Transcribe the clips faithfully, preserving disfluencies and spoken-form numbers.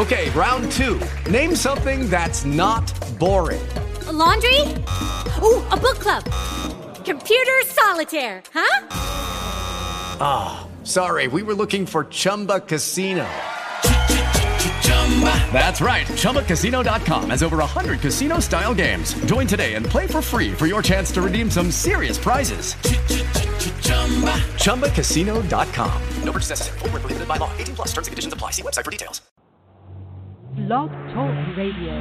Okay, round two. Name something that's not boring. A laundry? Ooh, a book club. Computer solitaire, huh? Ah, oh, sorry, we were looking for Chumba Casino. That's right, Chumba Casino dot com has over one hundred casino-style games. Join today and play for free for your chance to redeem some serious prizes. Chumba Casino dot com. No purchase necessary. Void where prohibited by law. eighteen plus terms and conditions apply. See website for details. Blog Talk Radio.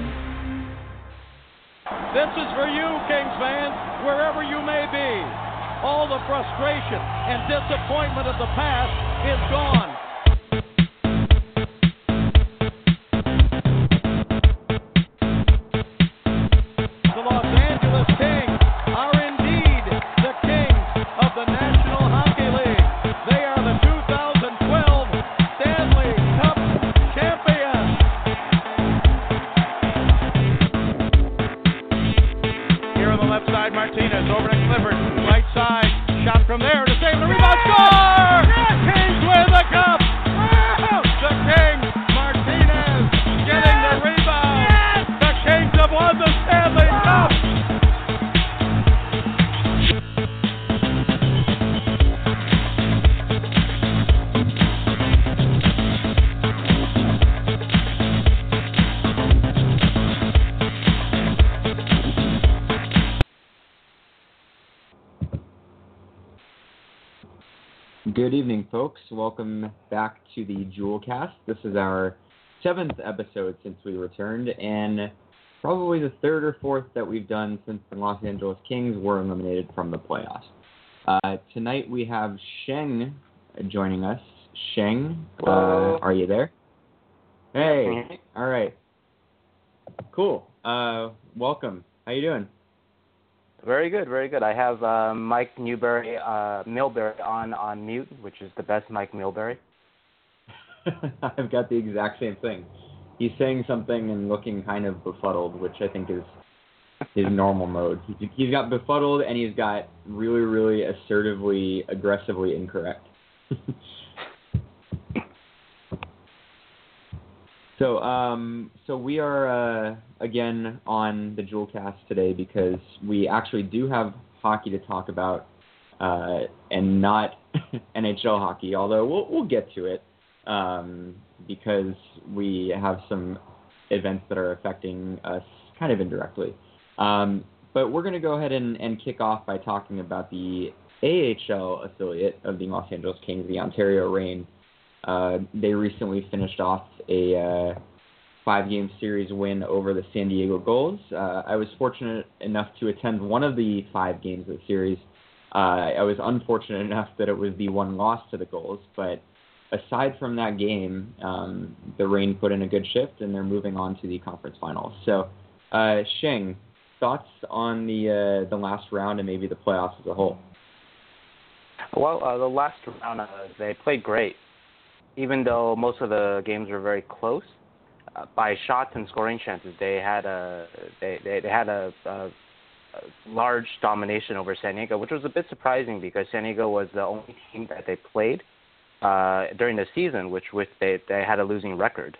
This is for you, Kings fans, wherever you may be. All the frustration and disappointment of the past is gone. The Los Angeles Kings are indeed the kings of the National Hockey League. They are the two thousand twelve Stanley Cup champions. Here on the left side, Martinez over to Clifford. Right side, shot from there to save the rebound. Score! Kings win the cup! The Kings, Martinez, getting the rebound. The Kings have won the Stanley Cup! Good evening, folks. Welcome back to the Jewelcast. This is our seventh episode since we returned, and probably the third or fourth that we've done since the Los Angeles Kings were eliminated from the playoffs. Uh, tonight we have Sheng joining us. Sheng, uh, are you there? Hey, all right. Cool. Uh, welcome. How you doing? Very good, very good. I have uh, Mike Newberry, uh, Milbury on, on mute, which is the best Mike Milbury. I've got the exact same thing. He's saying something and looking kind of befuddled, which I think is his normal mode. He's, he's got befuddled and he's got really, really assertively, aggressively incorrect. So, um, so we are, uh, again, on the Jewelcast today because we actually do have hockey to talk about, uh, and not N H L hockey, although we'll, we'll get to it, um, because we have some events that are affecting us kind of indirectly. Um, but we're going to go ahead and, and kick off by talking about the A H L affiliate of the Los Angeles Kings, the Ontario Reign. Uh, they recently finished off a uh, five-game series win over the San Diego Gulls. Uh, I was fortunate enough to attend one of the five games of the series. Uh, I was unfortunate enough that it was the one loss to the Gulls, but aside from that game, um, the Reign put in a good shift, and they're moving on to the conference finals. So, uh, Sheng, thoughts on the uh, the last round and maybe the playoffs as a whole? Well, uh, the last round, uh, they played great. Even though most of the games were very close, uh, by shots and scoring chances, they had a they they, they had a, a, a large domination over San Diego, which was a bit surprising because San Diego was the only team that they played uh, during the season, which with they they had a losing record.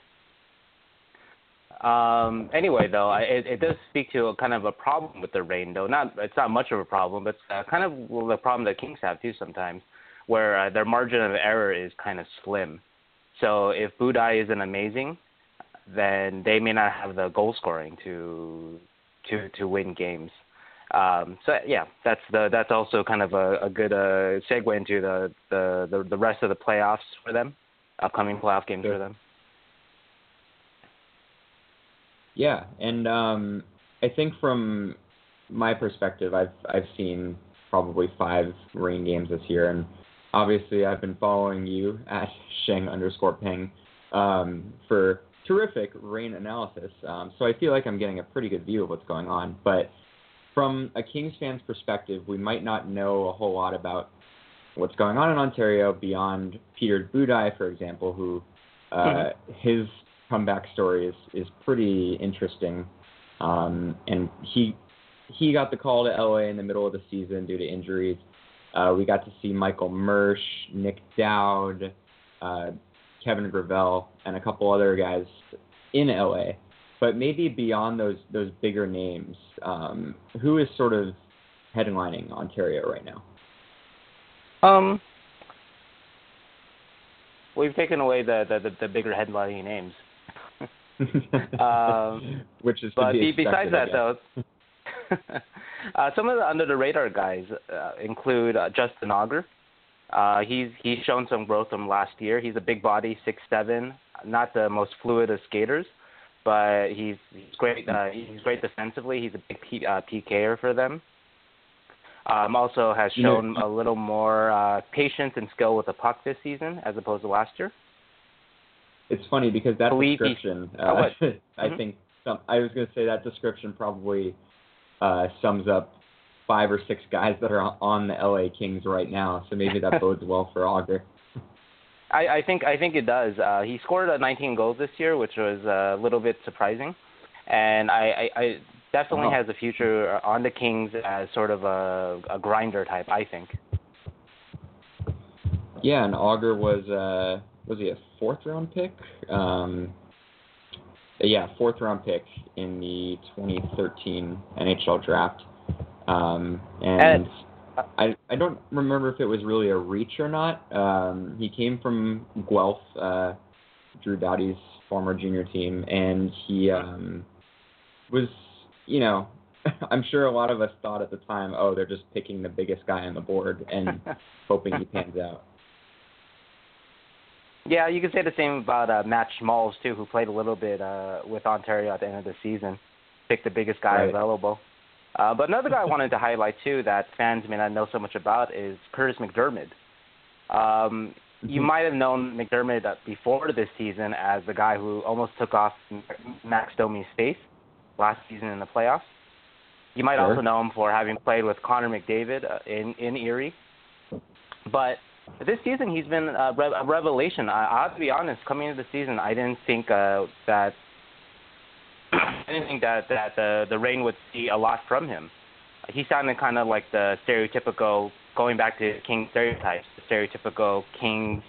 Um, anyway, though, it, it does speak to a kind of a problem with the Reign, though. Not it's not much of a problem, but it's uh, kind of the problem that Kings have too sometimes, where uh, their margin of error is kind of slim. So if Budaj isn't amazing, then they may not have the goal scoring to to to win games. Um, so yeah, that's the that's also kind of a, a good uh, segue into the, the, the, the rest of the playoffs for them, upcoming playoff games sure. for them. Yeah, and um, I think from my perspective, I've I've seen probably five Reign games this year, and obviously, I've been following you at Sheng underscore Peng um, for terrific Reign analysis. Um, so I feel like I'm getting a pretty good view of what's going on. But from a Kings fan's perspective, we might not know a whole lot about what's going on in Ontario beyond Peter Budaj, for example, who uh, mm-hmm. his comeback story is, is pretty interesting. Um, and he he got the call to L A in the middle of the season due to injuries. Uh, we got to see Michael Mersch, Nick Dowd, uh, Kevin Gravel, and a couple other guys in L A, but maybe beyond those those bigger names, um, who is sort of headlining Ontario right now? Um, we've taken away the the, the, the bigger headlining names. um, Which is to but be be, expected, besides that, though, uh, some of the under the radar guys uh, include uh, Justin Auger. Uh, he's he's shown some growth from last year. He's a big body, six seven, not the most fluid of skaters, but he's he's great. Uh, he's great defensively. He's a big P, uh, PKer for them. Um, also has shown a little more uh, patience and skill with the puck this season as opposed to last year. It's funny because that Believe description, uh, oh, I mm-hmm. think some, I was going to say that description probably uh, sums up five or six guys that are on the L A Kings right now. So maybe that bodes well for Auger. I, I think I think it does. Uh, he scored uh, nineteen goals this year, which was a little bit surprising, and I, I, I definitely oh. has a future on the Kings as sort of a, a grinder type, I think. Yeah, and Auger was uh, was he a fourth round pick? Um, yeah, fourth round pick in the twenty thirteen N H L draft. Um, and, and I I don't remember if it was really a reach or not. Um, he came from Guelph, uh, Drew Doughty's former junior team, and he um, was, you know, I'm sure a lot of us thought at the time, oh, they're just picking the biggest guy on the board and hoping he pans out. Yeah, you could say the same about uh, Matt Schmalz, too, who played a little bit uh, with Ontario at the end of the season. Picked the biggest guy right. available. Uh, but another guy I wanted to highlight, too, that fans may not know so much about is Curtis McDermott. Um, mm-hmm. You might have known McDermott before this season as the guy who almost took off Max Domi's face last season in the playoffs. You might sure. also know him for having played with Connor McDavid uh, in, in Erie. But this season, he's been a, re- a revelation. I, I have to be honest, coming into the season, I didn't think uh, that I didn't think that, that the, the Reign would see a lot from him. He sounded kind of like the stereotypical, going back to King stereotypes, the stereotypical Kings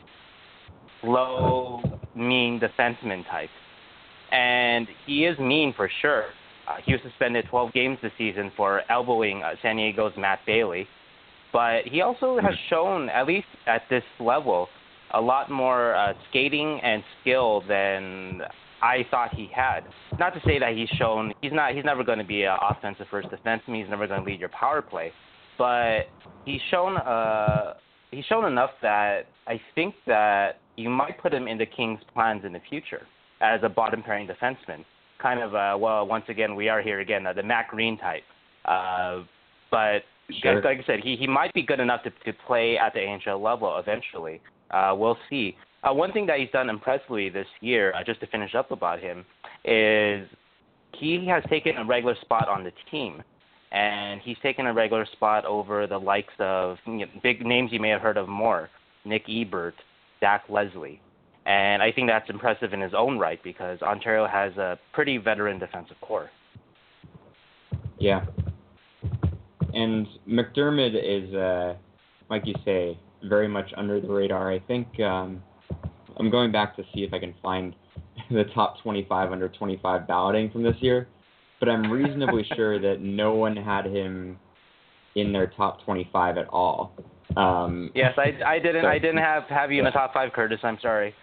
slow, mean defenseman type. And he is mean for sure. Uh, he was suspended twelve games this season for elbowing uh, San Diego's Matt Bailey. But he also has shown, at least at this level, a lot more uh, skating and skill than I thought he had. Not to say that he's shown he's not he's never going to be an offensive first defenseman. He's never going to lead your power play, but he's shown uh he's shown enough that I think that you might put him in the Kings' plans in the future as a bottom pairing defenseman. Kind of uh well once again we are here again uh, the Matt Green type, uh, but sure. like I said he he might be good enough to to play at the A H L level eventually. Uh, we'll see. Uh, one thing that he's done impressively this year, uh, just to finish up about him, is he has taken a regular spot on the team. And he's taken a regular spot over the likes of you know, big names you may have heard of more, Nick Ebert, Zach Leslie. And I think that's impressive in his own right because Ontario has a pretty veteran defensive core. Yeah. And McDermott is, uh, like you say, very much under the radar. I think um, I'm going back to see if I can find the top twenty-five under twenty-five balloting from this year, but I'm reasonably sure that no one had him in their top twenty-five at all. Um, yes, I, I didn't. so, I didn't have, have you in the top five, Curtis. I'm sorry.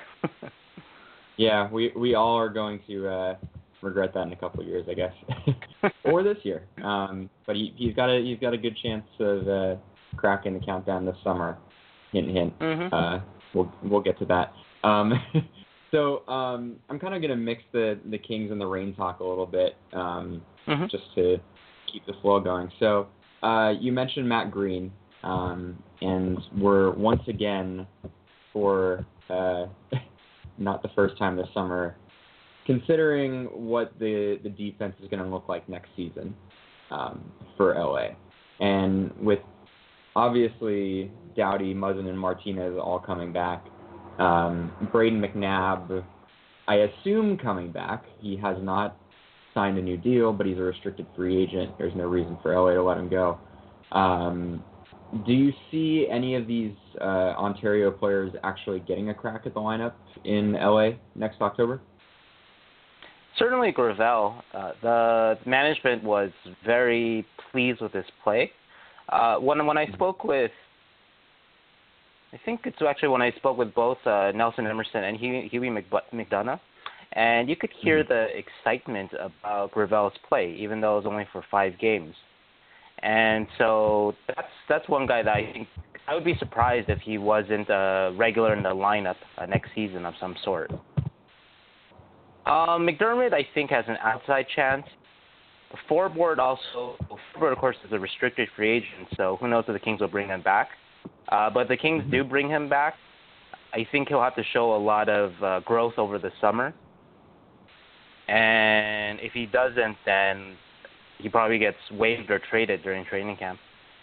yeah, we we all are going to uh, regret that in a couple of years, I guess, or this year. Um, but he, he's got a he's got a good chance of uh, cracking the countdown this summer. Hint, hint. Mm-hmm. Uh, we'll we'll get to that. Um, so um, I'm kind of going to mix the, the Kings and the Reign talk a little bit, um, mm-hmm. just to keep the flow going. So uh, you mentioned Matt Green, um, and we're once again, for uh, not the first time this summer, considering what the, the defense is going to look like next season um, for L A. And with obviously Doughty, Muzzin, and Martinez all coming back, um, Braden McNabb, I assume coming back. He has not signed a new deal, but he's a restricted free agent. There's no reason for L A to let him go. Um, do you see any of these uh, Ontario players actually getting a crack at the lineup in L A next October? Certainly Gravel. Uh, the management was very pleased with his play. Uh, when when I spoke with, I think it's actually when I spoke with both uh, Nelson Emerson and Huey, Huey McDonough, and you could hear mm-hmm. the excitement about Gravel's play, even though it was only for five games. And so that's that's one guy that I think I would be surprised if he wasn't a regular in the lineup uh, next season of some sort. Um, McDermott, I think, has an outside chance. Forbort also, Forbort, of course, is a restricted free agent, so who knows if the Kings will bring him back. Uh, but if the Kings do bring him back, I think he'll have to show a lot of uh, growth over the summer. And if he doesn't, then he probably gets waived or traded during training camp.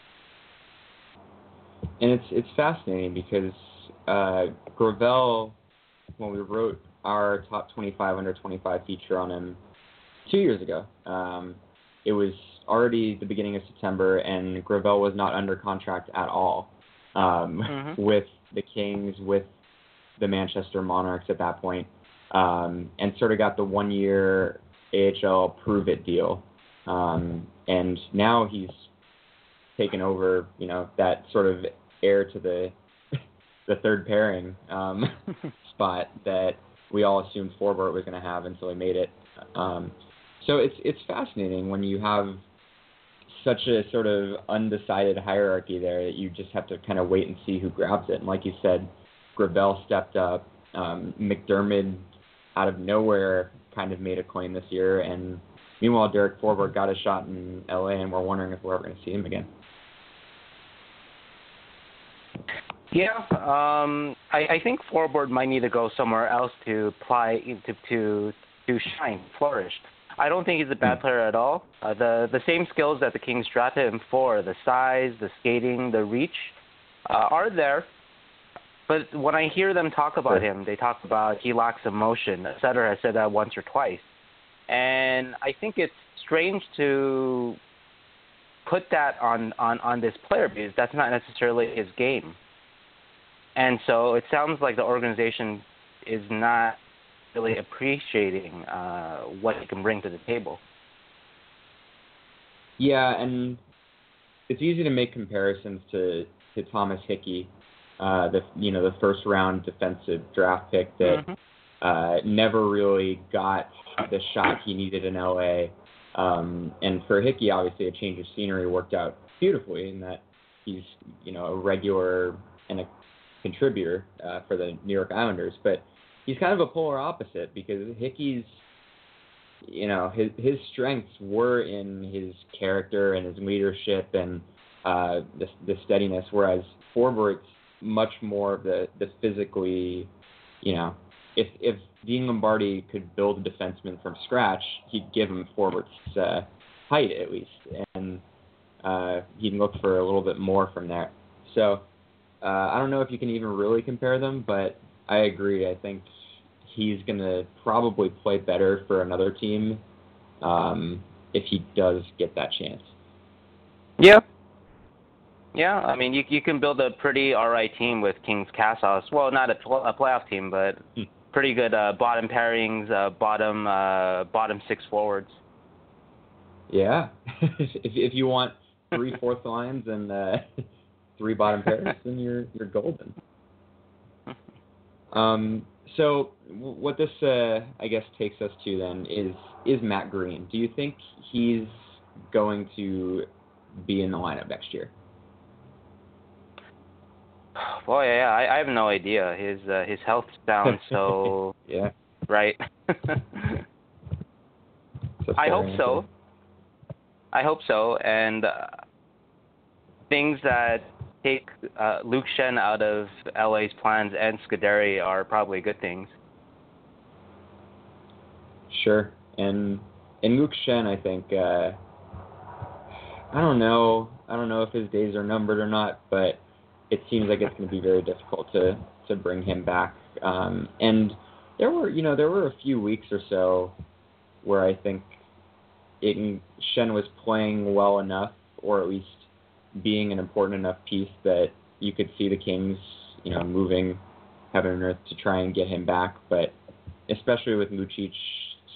And it's it's fascinating because uh, Gravel, when we wrote our top twenty-five under twenty-five feature on him two years ago, um, it was already the beginning of September, and Gravel was not under contract at all um, mm-hmm. with the Kings, with the Manchester Monarchs at that point, um, and sort of got the one-year A H L prove-it deal. Um, and now he's taken over, you know, that sort of heir to the the third pairing um, spot that we all assumed Forbort was going to have until he made it. Um, so it's it's fascinating when you have such a sort of undecided hierarchy there that you just have to kind of wait and see who grabs it. And like you said, Gravel stepped up. Um, McDermott, out of nowhere, kind of made a claim this year. And meanwhile, Derek Forbort got a shot in L A, and we're wondering if we're ever going to see him again. Yeah, um, I, I think Forbort might need to go somewhere else to apply to to to shine, flourish. I don't think he's a bad player at all. Uh, the the same skills that the Kings drafted him for, the size, the skating, the reach, uh, are there. But when I hear them talk about him, they talk about he lacks emotion. Sutter has said that once or twice, and I think it's strange to put that on, on, on this player because that's not necessarily his game. And so it sounds like the organization is not really appreciating uh, what he can bring to the table. Yeah, and it's easy to make comparisons to, to Thomas Hickey, uh, the you know the first round defensive draft pick that mm-hmm. uh, never really got the shot he needed in L A. Um, and for Hickey, obviously, a change of scenery worked out beautifully in that he's you know a regular and a contributor uh, for the New York Islanders, but he's kind of a polar opposite because Hickey's, you know, his his strengths were in his character and his leadership and uh, the, the steadiness, whereas Forbort's much more of the, the physically, you know, if if Dean Lombardi could build a defenseman from scratch, he'd give him Forbort's uh, height at least, and uh, he'd look for a little bit more from there. So uh, I don't know if you can even really compare them, but I agree. I think he's going to probably play better for another team um, if he does get that chance. Yeah. Yeah, I mean, you you can build a pretty all right team with Kings Casthouse. Well, not a, a playoff team, but hmm. pretty good uh, bottom pairings, uh, bottom uh, bottom six forwards. Yeah, if if you want three fourth lines and uh, three bottom pairs, then you're you're golden. Um, so what this, uh, I guess, takes us to then is is Matt Green. Do you think he's going to be in the lineup next year? Well, yeah, I, I have no idea. His uh, his health sounds so yeah right. I hope so. I hope so, and uh, things that take uh, Luke Schenn out of L A's plans and Scuderi are probably good things. Sure, and and Luke Schenn, I think, uh, I don't know, I don't know if his days are numbered or not, but it seems like it's going to be very difficult to, to bring him back. Um, and there were, you know, there were a few weeks or so where I think it, Schenn was playing well enough, or at least being an important enough piece that you could see the Kings, you know, moving heaven and earth to try and get him back. But especially with Lucic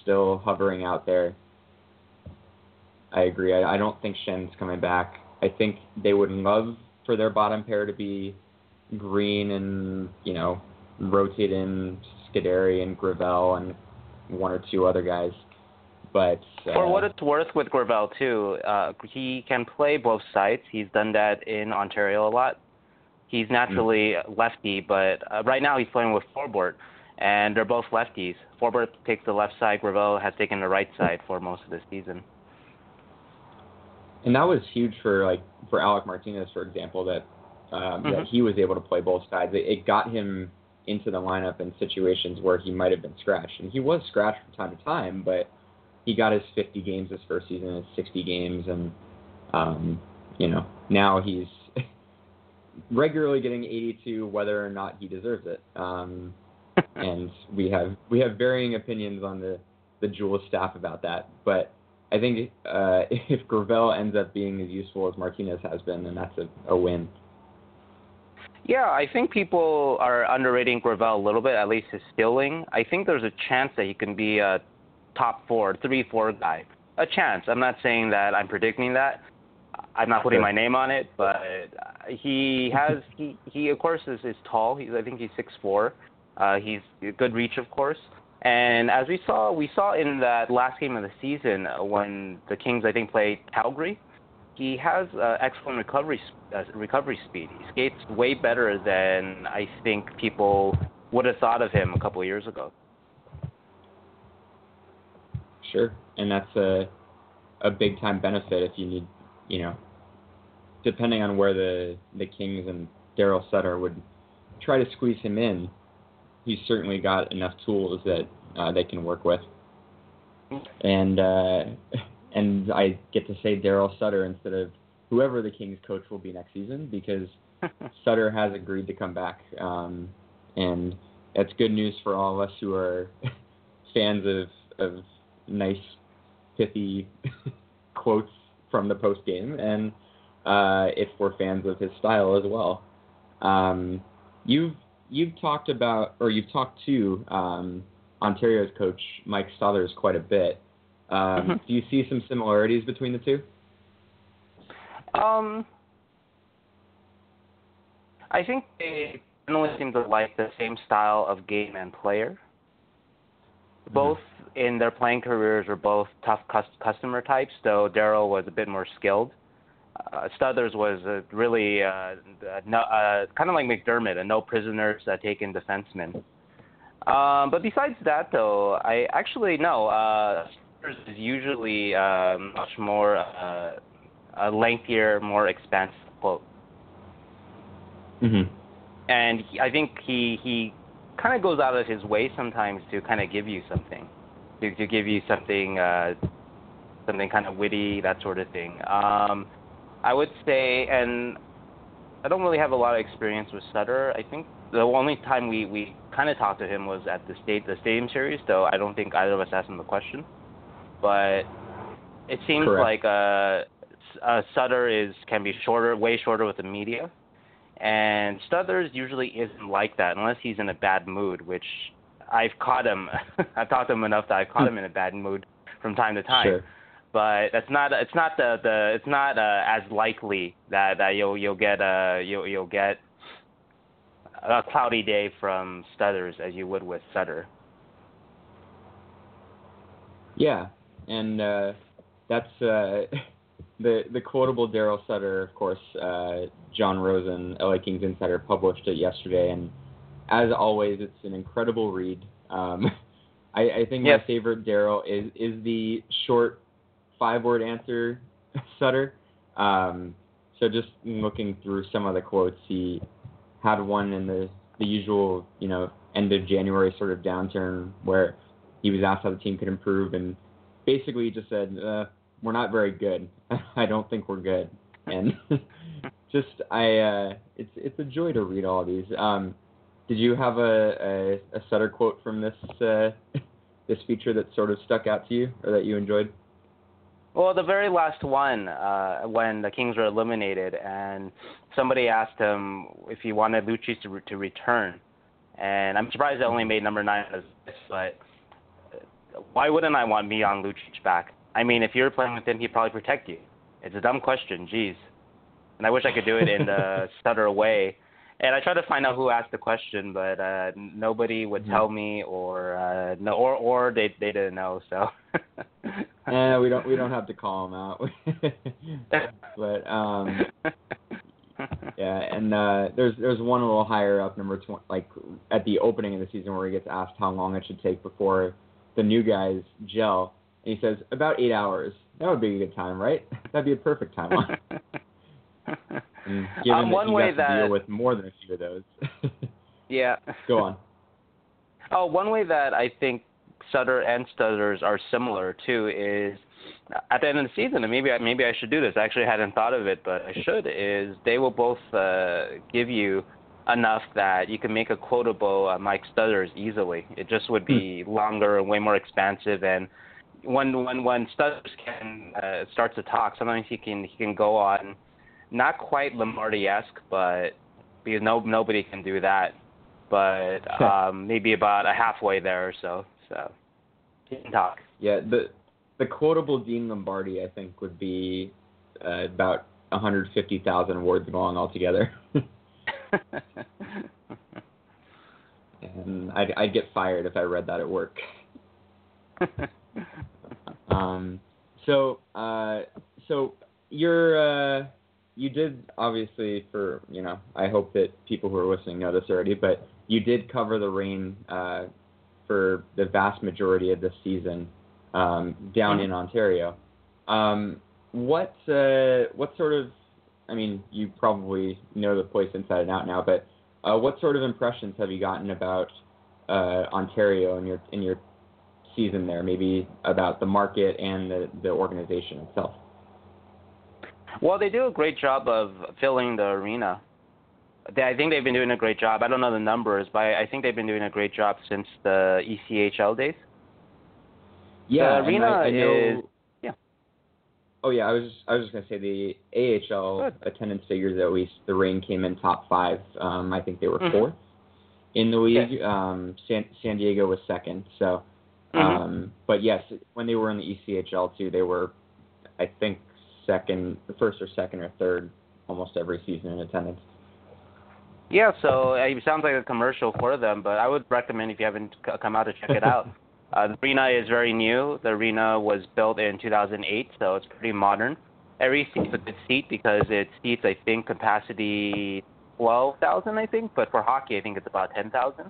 still hovering out there. I agree. I, I don't think Schen's coming back. I think they would love for their bottom pair to be Green and, you know, rotate in Scuderi and Gravel and one or two other guys. But uh, for what it's worth with Gravel, too, uh, he can play both sides. He's done that in Ontario a lot. He's naturally mm. lefty, but uh, right now he's playing with Forbort, and they're both lefties. Forbort takes the left side. Gravel has taken the right side for most of the season. And that was huge for like for Alec Martinez, for example, that um, mm-hmm. that he was able to play both sides. It, it got him into the lineup in situations where he might have been scratched, and he was scratched from time to time, but he got his fifty games this first season, his sixty games, and um, you know now he's regularly getting eighty-two, whether or not he deserves it. Um, and we have we have varying opinions on the the Jules staff about that, but I think uh, if Gravel ends up being as useful as Martinez has been, then that's a, a win. Yeah, I think people are underrating Gravel a little bit, at least his skilling. I think there's a chance that he can be a top four, three, four guy. A chance. I'm not saying that I'm predicting that. I'm not putting my name on it, but he has, he, he of course, is, is tall. He's, I think he's six foot four. Uh, he's good reach, of course. And as we saw, we saw in that last game of the season when the Kings, I think, played Calgary, he has uh, excellent recovery uh, recovery speed. He skates way better than I think people would have thought of him a couple of years ago. Sure, and that's a a big time benefit if you need, you know, depending on where the the Kings and Daryl Sutter would try to squeeze him in. He's certainly got enough tools that uh, they can work with. And uh, and I get to say Daryl Sutter instead of whoever the Kings coach will be next season, because Sutter has agreed to come back. Um, and that's good news for all of us who are fans of, of nice, pithy quotes from the post game, and uh, if we're fans of his style as well. Um, you've You've talked about, or you've talked to um, Ontario's coach, Mike Stothers, quite a bit. Um, mm-hmm. Do you see some similarities between the two? Um, I think they generally seem to like the same style of game and player. Both mm-hmm. in their playing careers were both tough cus- customer types, though Daryl was a bit more skilled. Uh, Stothers was a really uh, no, uh, kind of like McDermott, a no prisoners uh, taken defenseman. Um, but besides that, though, I actually no. Uh, Stothers is usually uh, much more uh, a lengthier, more expansive quote. Mm-hmm. And he, I think he he kind of goes out of his way sometimes to kind of give you something, to to give you something uh, something kind of witty, that sort of thing. Um, I would say, and I don't really have a lot of experience with Sutter. I think the only time we, we kind of talked to him was at the state the Stadium Series, though I don't think either of us asked him the question. But it seems Correct. like uh, uh, Sutter is can be shorter, way shorter with the media, and Stothers usually isn't like that unless he's in a bad mood, which I've caught him. I've talked to him enough that I've caught him in a bad mood from time to time. Sure. But that's not. It's not the, the. It's not uh, as likely that, that you'll you'll get a you'll you'll get a cloudy day from Stothers as you would with Sutter. Yeah, and uh, that's uh, the the quotable Daryl Sutter. Of course, uh, John Rosen, L A Kings Insider, published it yesterday, and as always, it's an incredible read. Um, I, I think yes. my favorite Daryl is is the short five-word answer Sutter. Um, so just looking through some of the quotes, he had one in the, the usual, you know, end of January sort of downturn where he was asked how the team could improve, and basically he just said, uh, we're not very good. I don't think we're good. And just, I, uh, it's it's a joy to read all of these. Um, did you have a, a, a Sutter quote from this uh, this feature that sort of stuck out to you or that you enjoyed? Well, the very last one, uh, when the Kings were eliminated, and somebody asked him if he wanted Lucic to, re- to return. And I'm surprised they only made number nine as this, but why wouldn't I want Milan Lucic back? I mean, if you were playing with him, he'd probably protect you. It's a dumb question, jeez. And I wish I could do it in the Sutter way. And I tried to find out who asked the question, but uh, nobody would mm-hmm. tell me, or uh, no, or or they they didn't know. So. Yeah, we don't we don't have to call them out. But um, yeah, and uh, there's there's one a little higher up, number twenty, like at the opening of the season, where he gets asked how long it should take before the new guys gel, and he says about eight hours. That would be a good time, right? That'd be a perfect timeline. And given um, that one you way have to that deal with more than a few of those. Yeah. Go on. Oh, one way that I think Sutter and Stutters are similar too is at the end of the season, and maybe I, maybe I should do this. I actually hadn't thought of it, but I should. Is they will both uh, give you enough that you can make a quotable uh, Mike Stutters easily. It just would be hmm. longer and way more expansive. And when when when Stutters can uh, start to talk, sometimes he can he can go on. Not quite Lombardi-esque, but because no nobody can do that. But um, maybe about a halfway there or so. So he can talk. Yeah, the the quotable Dean Lombardi, I think, would be uh, about one hundred fifty thousand words long altogether. And I'd, I'd get fired if I read that at work. um. So uh. So you're uh. You did, obviously, for, you know, I hope that people who are listening know this already, but you did cover the Reign uh, for the vast majority of this season um, down mm-hmm. in Ontario. Um, what, uh, what sort of, I mean, you probably know the place inside and out now, but uh, what sort of impressions have you gotten about uh, Ontario in your in your season there, maybe about the market and the, the organization itself? Well, they do a great job of filling the arena. They, I think they've been doing a great job. I don't know the numbers, but I, I think they've been doing a great job since the E C H L days. Yeah, the arena I, I know, is. Yeah. Oh yeah, I was just, I was just gonna say the A H L Good. attendance figures, at least the Reign came in top five. Um, I think they were mm-hmm. fourth in the league. Yes. Um, San, San Diego was second. So, um, mm-hmm. but yes, when they were in the E C H L too, they were, I think. second, the first or second or third almost every season in attendance. Yeah, so it sounds like a commercial for them, but I would recommend if you haven't come out to check it out. uh, the arena is very new. The arena was built in two thousand eight, so it's pretty modern. Every seat's a good seat because it seats, I think, capacity twelve thousand, I think, but for hockey, I think it's about ten thousand.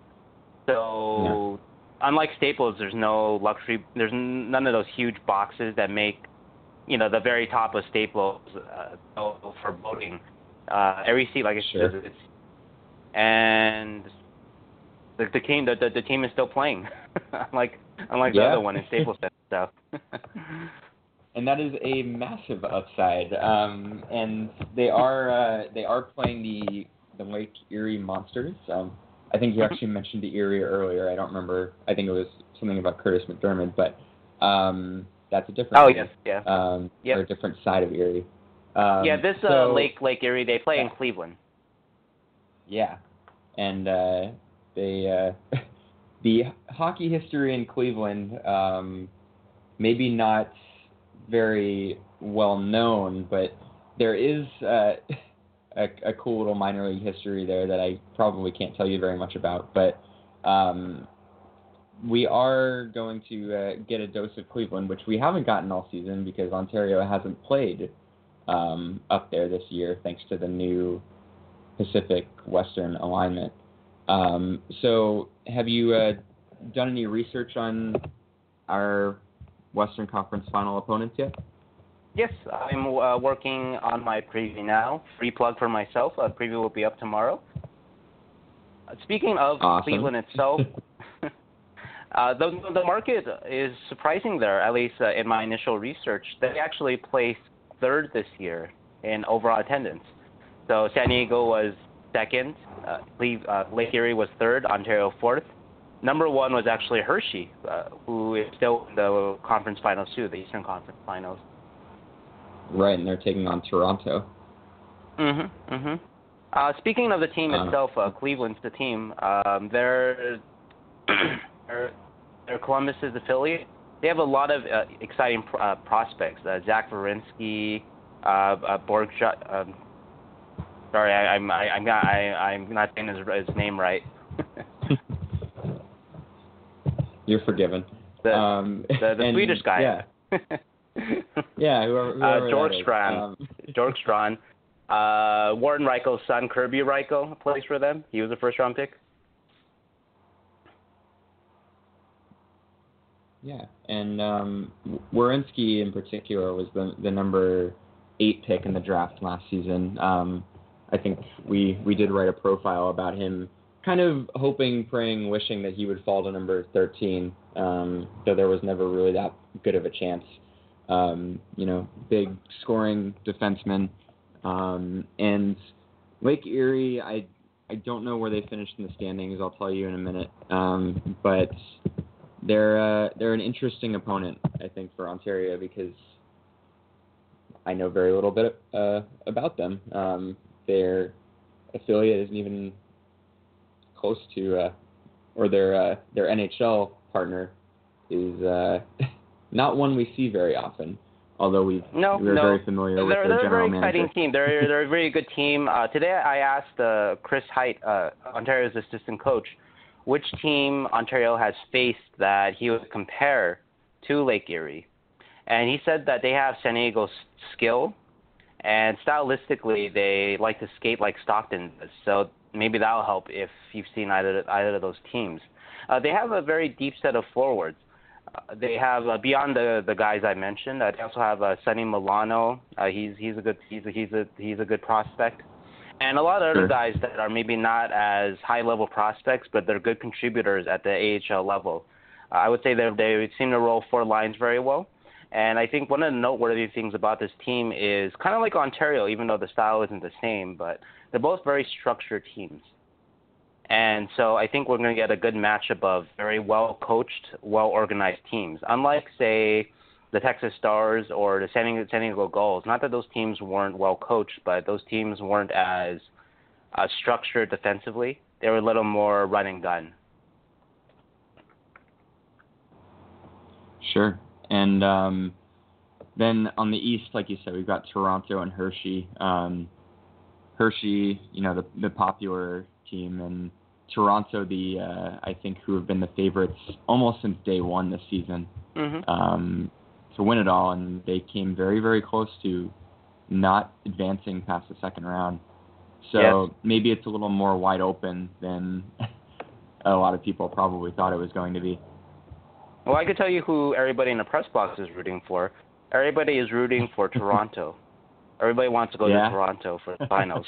So yeah. Unlike Staples, there's no luxury, there's none of those huge boxes that make you know, the very top of Staples uh, for voting. Uh, every seat, like I sure. said, it's, and the, the team, the, the the team is still playing, unlike unlike yeah. the other one in Staples Center. So. And that is a massive upside. Um, and they are uh, they are playing the the Lake Erie Monsters. Um, I think you actually mentioned the Erie earlier. I don't remember. I think it was something about Curtis McDermott, but. Um, That's a different. Oh yes, yeah. Um, yep. Or a different side of Erie. Um, yeah, this uh, so, Lake Lake Erie, they play in Cleveland. Yeah, and uh, they uh, the hockey history in Cleveland, um, maybe not very well known, but there is uh, a, a cool little minor league history there that I probably can't tell you very much about, but. Um, We are going to uh, get a dose of Cleveland, which we haven't gotten all season because Ontario hasn't played um, up there this year thanks to the new Pacific Western alignment. Um, so have you uh, done any research on our Western Conference final opponents yet? Yes, I'm uh, working on my preview now. Free plug for myself. A preview will be up tomorrow. Uh, speaking of awesome. Cleveland itself... Uh, the the market is surprising there, at least uh, in my initial research. They actually placed third this year in overall attendance. So San Diego was second, uh, Lake Erie was third, Ontario fourth. Number one was actually Hershey, uh, who is still in the conference finals too, the Eastern Conference Finals. Right, and they're taking on Toronto. Mhm, mhm. Uh, speaking of the team uh, itself, uh, Cleveland's the team. Um, they're Their, their Columbus's affiliate, they have a lot of uh, exciting uh, prospects. Uh, Zach Werenski, uh, uh, Borg. Um, sorry, I, I'm I, I'm not I, I'm not saying his, his name right. You're forgiven. The, um, the, the and, Swedish guy. Yeah. yeah, whoever, whoever uh, Georg that is. Strand. Um, Georg Strand. Uh, Warren Reichel's son, Kirby Reichel, plays for them. He was a first-round pick. Yeah, and um, Werenski in particular was the the number eight pick in the draft last season. Um, I think we we did write a profile about him, kind of hoping, praying, wishing that he would fall to number thirteen, um, though there was never really that good of a chance. Um, you know, big scoring defenseman. Um, and Lake Erie, I I don't know where they finished in the standings. I'll tell you in a minute. Um, but they're uh, they're an interesting opponent, I think, for Ontario because I know very little bit uh, about them. Um, their affiliate isn't even close to, uh, or their uh, their N H L partner is uh, not one we see very often. Although we no, we're no. very familiar they're, with their they're general a very manager. exciting team. They're they're a very good team. Uh, today I asked uh, Chris Height, uh, Ontario's assistant coach, which team Ontario has faced that he would compare to Lake Erie, and he said that they have San Diego's skill, and stylistically they like to skate like Stockton does. So maybe that'll help if you've seen either either of those teams. Uh, they have a very deep set of forwards. Uh, they have uh, beyond the the guys I mentioned. Uh, they also have uh, Sonny Milano. Uh, he's he's a good he's a, he's a he's a good prospect, and a lot of Sure. other guys that are maybe not as high level prospects, but they're good contributors at the A H L level. Uh, I would say they they seem to roll four lines very well, and I think one of the noteworthy things about this team is kind of like Ontario, even though the style isn't the same, but they're both very structured teams. And so I think we're going to get a good matchup of very well-coached, well-organized teams. Unlike, say, the Texas Stars or the San Diego, San Diego Gulls, not that those teams weren't well-coached, but those teams weren't as uh, structured defensively. They were a little more run and gun. Sure. And um, then on the East, like you said, we've got Toronto and Hershey. Um, Hershey, you know, the the popular team, and Toronto, the uh, I think who have been the favorites almost since day one this season Mm-hmm. um, to win it all, and they came very, very close to not advancing past the second round. So Yes. maybe it's a little more wide open than a lot of people probably thought it was going to be. Well, I could tell you who everybody in the press box is rooting for. Everybody is rooting for Toronto. Everybody wants to go Yeah. to Toronto for the finals.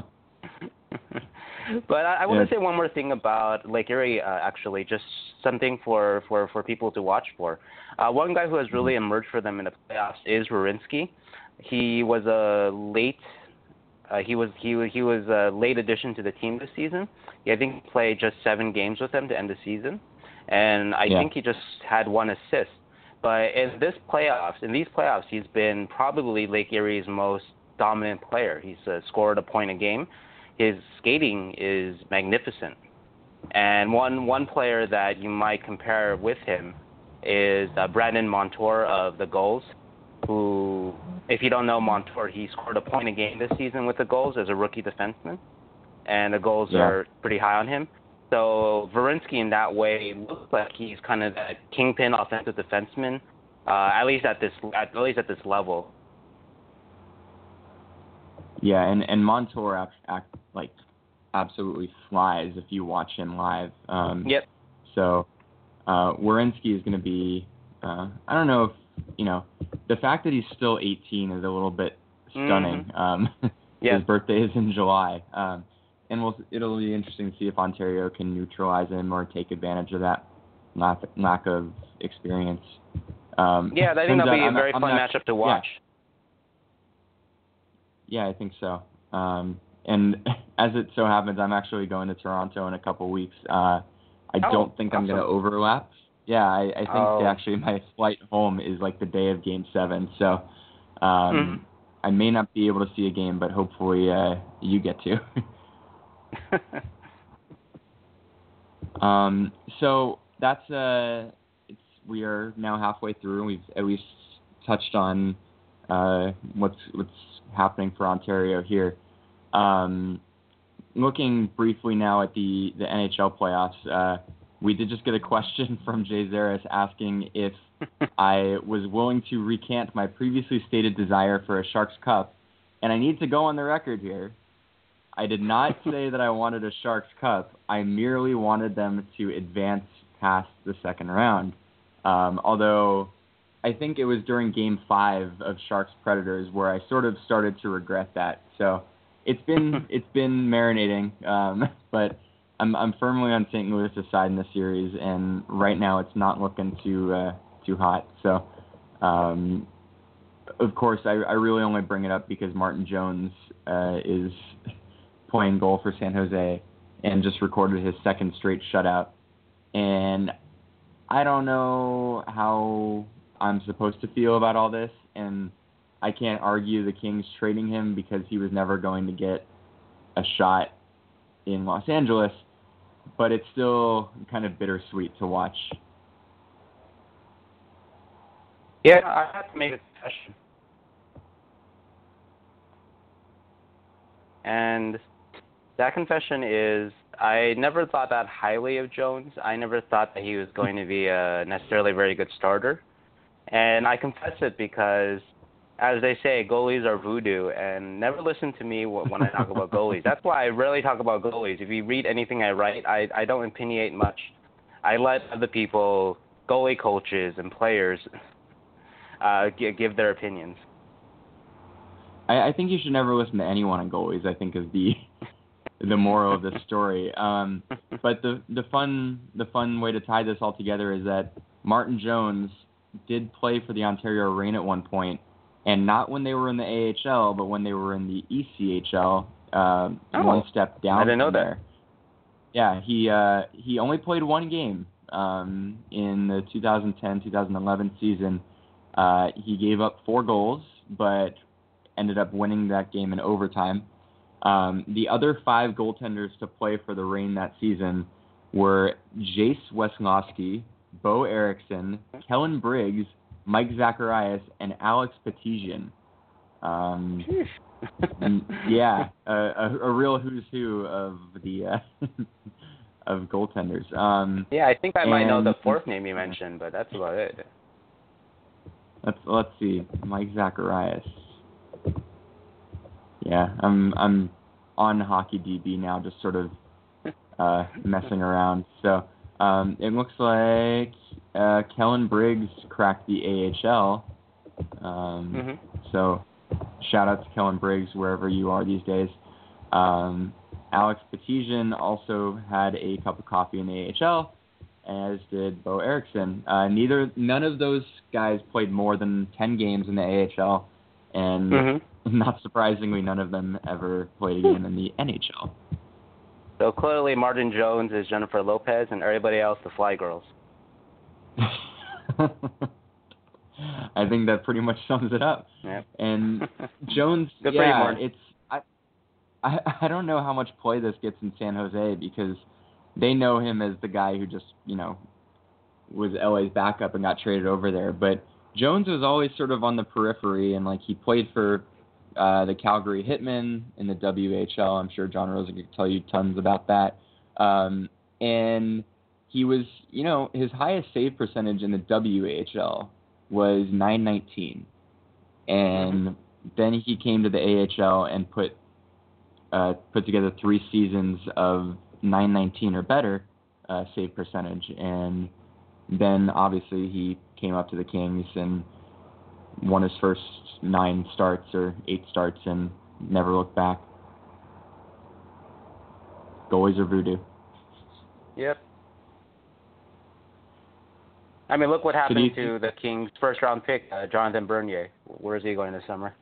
But I, I want Yes. to say one more thing about Lake Erie, uh, actually, just something for, for, for people to watch for. Uh, one guy who has really emerged for them in the playoffs is Werenski. He was a late uh, he was he was he was a late addition to the team this season. He, I think he played just seven games with them to end the season, and I Yeah. think he just had one assist. But in this playoffs, in these playoffs, he's been probably Lake Erie's most dominant player. He's uh, scored a point a game. His skating is magnificent. And one one player that you might compare with him is uh, Brandon Montour of the Gulls, who, if you don't know Montour, he scored a point a game this season with the Gulls as a rookie defenseman. And the Gulls Yeah. are pretty high on him. So Werenski in that way looks like he's kind of that kingpin offensive defenseman, uh, at least at this at least at this level. Yeah, and, and Montour act, act, like absolutely flies if you watch him live. Um, Yep. So uh, Werenski is going to be, uh, I don't know if, you know, the fact that he's still eighteen is a little bit stunning. Mhm. Um, Yeah. His birthday is in July. Um, and we'll, it'll be interesting to see if Ontario can neutralize him or take advantage of that lack, lack of experience. Um, Yeah, I think turns that'll out be a I'm- very I'm fun not- matchup to yeah. watch. Yeah, I think so. Um, and as it so happens, I'm actually going to Toronto in a couple weeks. Uh, I Oh, don't think I'm awesome. going to overlap. Yeah, I, I think Oh. actually my flight home is like the day of Game Seven, so um, Mhm. I may not be able to see a game, but hopefully uh, you get to. um, so that's uh, it's we are now halfway through, and we've at least touched on uh, what's what's happening for Ontario here. Um, looking briefly now at the, the N H L playoffs, uh, we did just get a question from Jay Zaris asking if I was willing to recant my previously stated desire for a Sharks Cup, and I need to go on the record here. I did not say that I wanted a Sharks Cup. I merely wanted them to advance past the second round. Um, although I think it was during Game Five of Sharks Predators where I sort of started to regret that. So it's been it's been marinating, um, but I'm I'm firmly on Saint Louis' side in the series, and right now it's not looking too uh, too hot. So, um, of course, I, I really only bring it up because Martin Jones uh, is playing goal for San Jose and just recorded his second straight shutout. And I don't know how I'm supposed to feel about all this, and I can't argue the Kings trading him because he was never going to get a shot in Los Angeles, but it's still kind of bittersweet to watch. Yeah, I have to make a confession. And that confession is I never thought that highly of Jones. I never thought that he was going to be a necessarily very good starter. And I confess it because, as they say, goalies are voodoo, and never listen to me when I talk about goalies. That's why I rarely talk about goalies. If you read anything I write, I, I don't opinionate much. I let other people, goalie coaches and players, uh, g- give their opinions. I, I think you should never listen to anyone on goalies, I think is the the moral of this story. Um, but the, the fun the fun way to tie this all together is that Martin Jones did play for the Ontario Reign at one point, and not when they were in the A H L, but when they were in the E C H L, uh, oh, one step down I didn't know from that. there. Yeah, he uh, he only played one game um, in the two thousand ten two thousand eleven season. Uh, he gave up four goals, but ended up winning that game in overtime. Um, the other five goaltenders to play for the Reign that season were Jace Weslowski, Bo Erickson, Kellen Briggs, Mike Zacharias, and Alex Petitian. Um, and yeah, a, a, a real who's who of the uh, of goaltenders. Um, Yeah, I think I might know and- the fourth name you mentioned, but that's about it. Let's let's see, Mike Zacharias. Yeah, I'm I'm on HockeyDB now, just sort of uh, messing around. So um, it looks like uh, Kellen Briggs cracked the A H L. Um, Mm-hmm. So shout out to Kellen Briggs wherever you are these days. Um, Alex Petitian also had a cup of coffee in the A H L, as did Bo Erickson. Uh, neither, none of those guys played more than ten games in the A H L, and Mm-hmm. not surprisingly, none of them ever played a game in the N H L. So clearly Martin Jones is Jennifer Lopez and everybody else the Fly Girls. I think that pretty much sums it up. Yep. And Jones, Good for you, yeah, Martin. it's I, I I don't know how much play this gets in San Jose because they know him as the guy who just, you know, was L A's backup and got traded over there. But Jones was always sort of on the periphery, and like he played for uh, the Calgary Hitmen in the W H L. I'm sure John Rosen could tell you tons about that. Um, and he was, you know, his highest save percentage in the W H L was nine nineteen. And mm-hmm. then he came to the A H L and put uh, put together three seasons of nine nineteen or better uh, save percentage. And then obviously he came up to the Kings and won his first nine starts or eight starts and never looked back. Goalies are voodoo. Yep. I mean, look what happened you, to the Kings' first-round pick, uh, Jonathan Bernier. Where is he going this summer?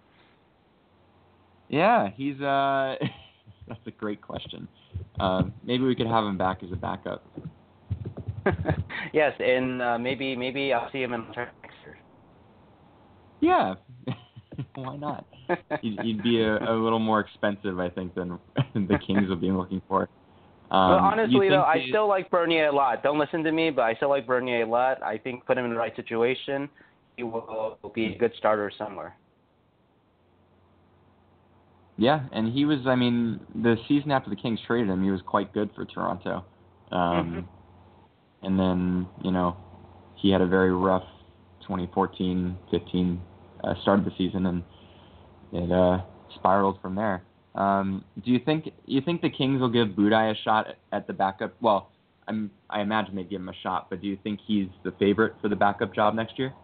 Yeah, he's uh, that's a great question. Uh, maybe we could have him back as a backup. Yes, and uh, maybe maybe I'll see him in Montreal next year. Yeah, why not? He'd, he'd be a, a little more expensive, I think, than the Kings would be looking for. Um, well, honestly, though, they... I still like Bernier a lot. Don't listen to me, but I still like Bernier a lot. I think put him in the right situation, he will be a good starter somewhere. Yeah, and he was, I mean, the season after the Kings traded him, he was quite good for Toronto. Um, mm-hmm. And then, you know, he had a very rough twenty fourteen fifteen uh, start of the season, and it uh, spiraled from there. Um, do you think you think the Kings will give Budaj a shot at the backup? Well, I'm, I imagine they'd give him a shot, but do you think he's the favorite for the backup job next year?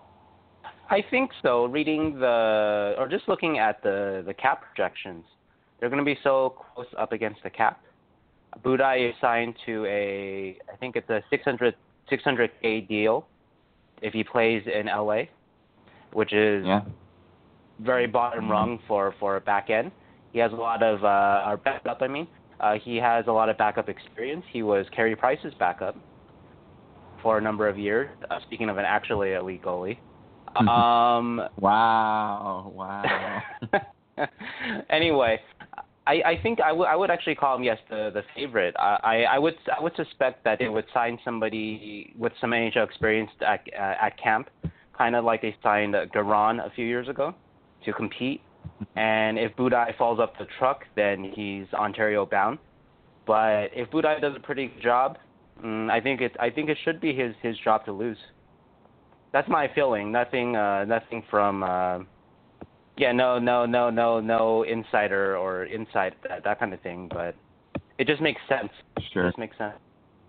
I think so. Reading the, or just looking at the, the cap projections, they're going to be so close up against the cap. Budaj is signed to a, I think it's a six hundred K deal if he plays in L A, which is yeah. very bottom rung for, for a back end. He has a lot of, uh, or backup, I mean. Uh, he has a lot of backup experience. He was Carey Price's backup for a number of years, uh, speaking of an actually elite goalie. Um, wow, wow. Anyway, I, I think I, w- I would actually call him, yes, the, the favorite. I, I, I would I would suspect that they would sign somebody with some N H L experience at, uh, at camp, kind of like they signed Garon a few years ago to compete. And if Budaj falls off the truck, then he's Ontario bound. But if Budaj does a pretty good job, mm, I think it I think it should be his, his job to lose. That's my feeling. Nothing uh, nothing from uh, yeah no no no no no insider or insight that that kind of thing. But it just makes sense. Sure. It just makes sense.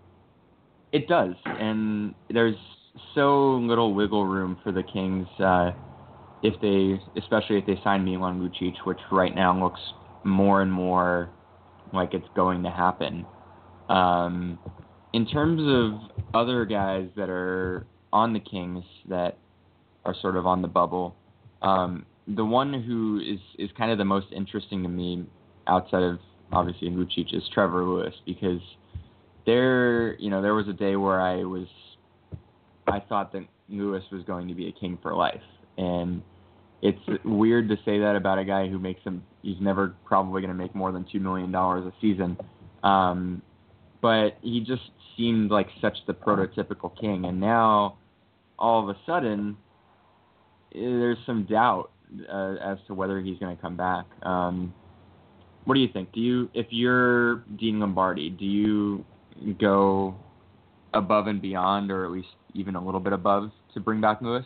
It does, and there's so little wiggle room for the Kings. Uh, if they, especially if they sign Milan Lucic, which right now looks more and more like it's going to happen. Um, in terms of other guys that are on the Kings that are sort of on the bubble, um, the one who is, is kind of the most interesting to me outside of obviously Lucic is Trevor Lewis, because there, you know, there was a day where I was, I thought that Lewis was going to be a King for life. And it's weird to say that about a guy who makes him, he's never probably going to make more than two million dollars a season. Um, but he just seemed like such the prototypical King. And now, all of a sudden, there's some doubt uh, as to whether he's going to come back. Um, what do you think? Do you, if you're Dean Lombardi, do you go above and beyond, or at least even a little bit above, to bring back Lewis?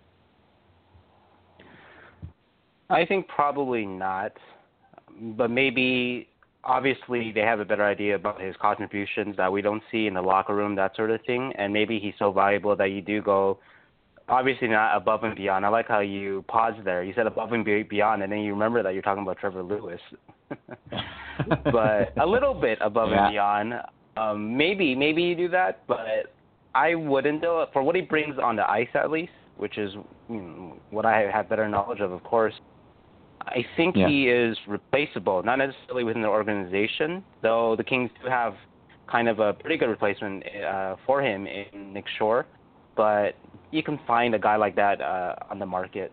I think probably not, but maybe, obviously, they have a better idea about his contributions that we don't see in the locker room, that sort of thing, and maybe he's so valuable that you do go, obviously not above and beyond. I like how you paused there. You said above and beyond, and then you remember that you're talking about Trevor Lewis. But a little bit above yeah. and beyond. Um, maybe, maybe you do that, but I wouldn't do it. For what he brings on the ice, at least, which is you know, what I have better knowledge of, of course, I think yeah. he is replaceable, not necessarily within the organization, though the Kings do have kind of a pretty good replacement uh, for him in Nick Shore, but you can find a guy like that uh, on the market.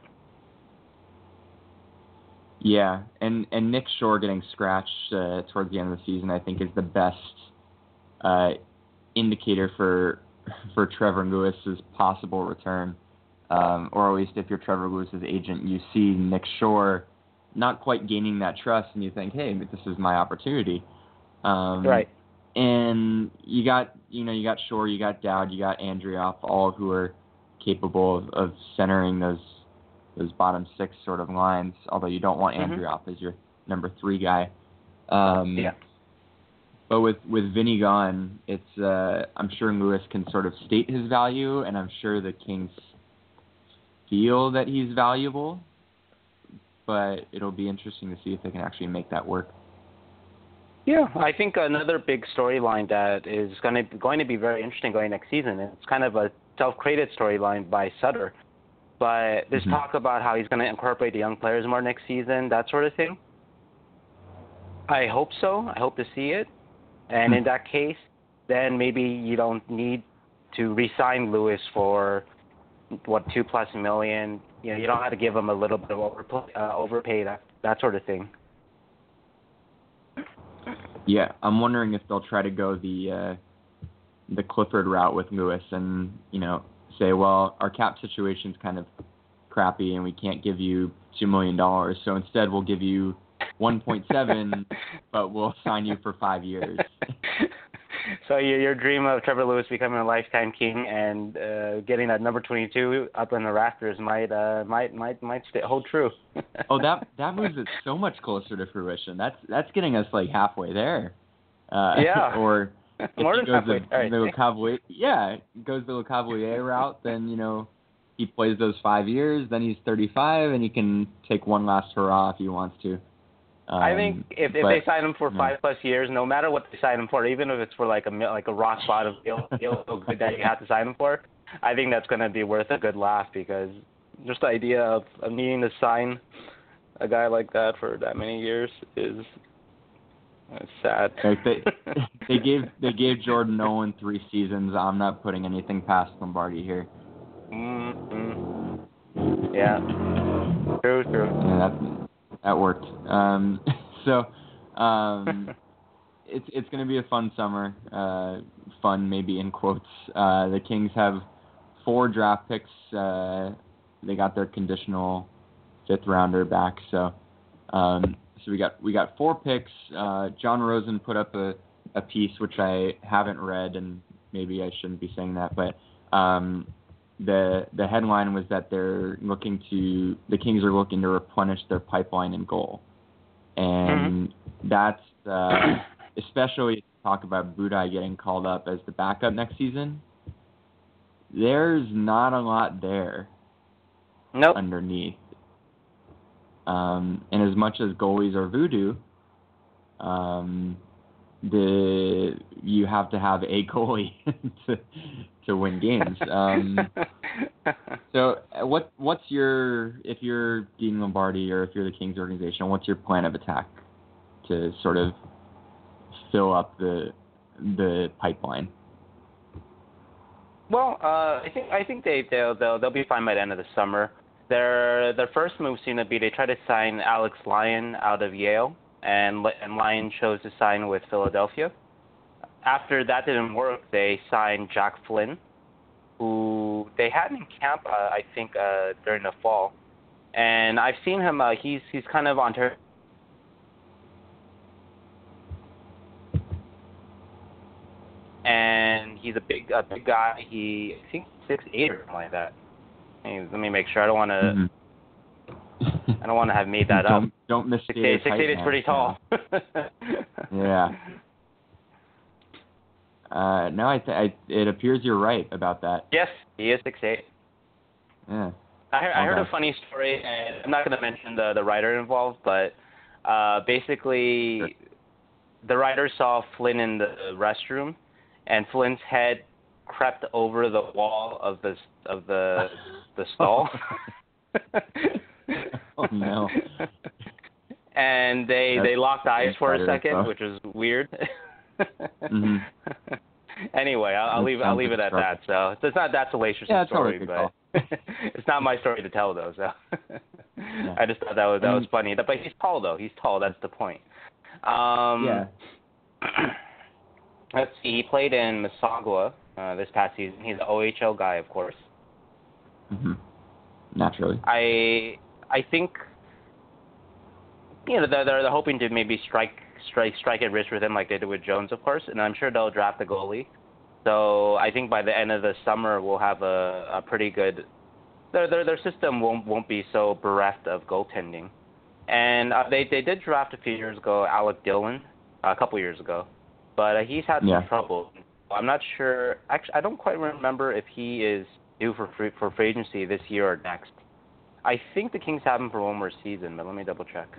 Yeah, and, and Nick Shore getting scratched uh, towards the end of the season, I think, is the best uh, indicator for for Trevor Lewis's possible return. Um, or at least if you're Trevor Lewis's agent, you see Nick Shore not quite gaining that trust, and you think, hey, this is my opportunity. Um, right. And you got, you know, you got Shore, you got Dowd, you got Andrioff, all who are capable of, of centering those those bottom six sort of lines. Although you don't want mm-hmm. Andrioff as your number three guy. Um, yeah. But with with Vinny gone, it's uh, I'm sure Lewis can sort of state his value, and I'm sure the Kings feel that he's valuable, but it'll be interesting to see if they can actually make that work. Yeah, I think another big storyline that is going to going to be very interesting going next season. It's kind of a self-created storyline by Sutter, but there's mm-hmm. talk about how he's going to incorporate the young players more next season, that sort of thing. I hope so. I hope to see it, and mm-hmm. in that case, then maybe you don't need to re-sign Lewis for what two plus million. You know, you don't have to give him a little bit of overpay, uh, overpay that that sort of thing. Yeah, I'm wondering if they'll try to go the uh, the Clifford route with Lewis and, you know, say, well, our cap situation's kind of crappy and we can't give you two million dollars, so instead we'll give you one point seven, but we'll sign you for five years. So your your dream of Trevor Lewis becoming a lifetime King and uh, getting that number twenty-two up in the rafters might uh, might might might stay, hold true. Oh, that that moves it so much closer to fruition. That's that's getting us like halfway there. Uh, yeah. Or if more than he goes halfway the, there. the Lecavalier, yeah, goes the Lecavalier route, then you know he plays those five years. Then he's thirty-five, and he can take one last hurrah if he wants to. Um, I think if, if but, they sign him for yeah. five plus years, no matter what they sign him for, even if it's for like a like a rock bottom deal, deal so good that you have to sign him for, I think that's going to be worth a good laugh because just the idea of, of needing to sign a guy like that for that many years is it's sad. Like they they gave they gave Jordan Nolan three seasons. I'm not putting anything past Lombardi here. Mm-hmm. Yeah. True. True. Yeah, that that worked. Um, so um, it's it's going to be a fun summer. Uh, fun, maybe in quotes. Uh, the Kings have four draft picks. Uh, they got their conditional fifth rounder back. So um, so we got we got four picks. Uh, John Rosen put up a, a piece which I haven't read, and maybe I shouldn't be saying that, but um, the the headline was that they're looking to the Kings are looking to replenish their pipeline and goal, and mm-hmm. that's uh, especially if you talk about Budaj getting called up as the backup next season. There's not a lot there. Nope. Underneath. Um, and as much as goalies are voodoo, um, the you have to have a goalie to to win games. Um, so what what's your if you're Dean Lombardi or if you're the Kings organization, what's your plan of attack to sort of fill up the the pipeline? Well, uh, I think I think they they'll, they'll they'll be fine by the end of the summer. Their their first move seemed to be they tried to sign Alex Lyon out of Yale, and and Lyon chose to sign with Philadelphia. After that didn't work, they signed Jack Flynn, who they had in camp, uh, I think, uh, during the fall, and I've seen him. Uh, he's he's kind of on ter- and he's a big a big guy. He I think six eight or something like that. Hey, let me make sure. I don't want to. Mm-hmm. I don't want to have made that don't, up. Don't misstate Six eight, six eight is pretty tall. Yeah. Uh, no, I, th- I. It appears you're right about that. Yes, he is six eight. Yeah. I heard, I heard okay. a funny story, and I'm not going to mention the the writer involved, but uh, basically, sure. the writer saw Flynn in the restroom, and Flynn's head crept over the wall of the of the the stall. Oh no! And they That's they locked eyes for a second, stuff. which was weird. Mm-hmm. Anyway, I'll, I'll leave I'll leave it at that. So it's not that salacious yeah, a story, but it's not my story to tell though. So yeah. I just thought that was that was funny. But he's tall though. He's tall. That's the point. Um, yeah. Let's see. He played in Mississauga uh, this past season. He's an O H L guy, of course. Mm-hmm. Naturally. I I think you know they're they're hoping to maybe strike strike strike it rich with him like they did with Jones, of course, and I'm sure they'll draft a goalie. So I think by the end of the summer we'll have a, a pretty good. Their their their system won't won't be so bereft of goaltending, and uh, they they did draft a few years ago Alec Dillon uh, a couple years ago, but uh, he's had some yeah. trouble. I'm not sure. Actually, I don't quite remember if he is due for free, for free agency this year or next. I think the Kings have him for one more season, but let me double check.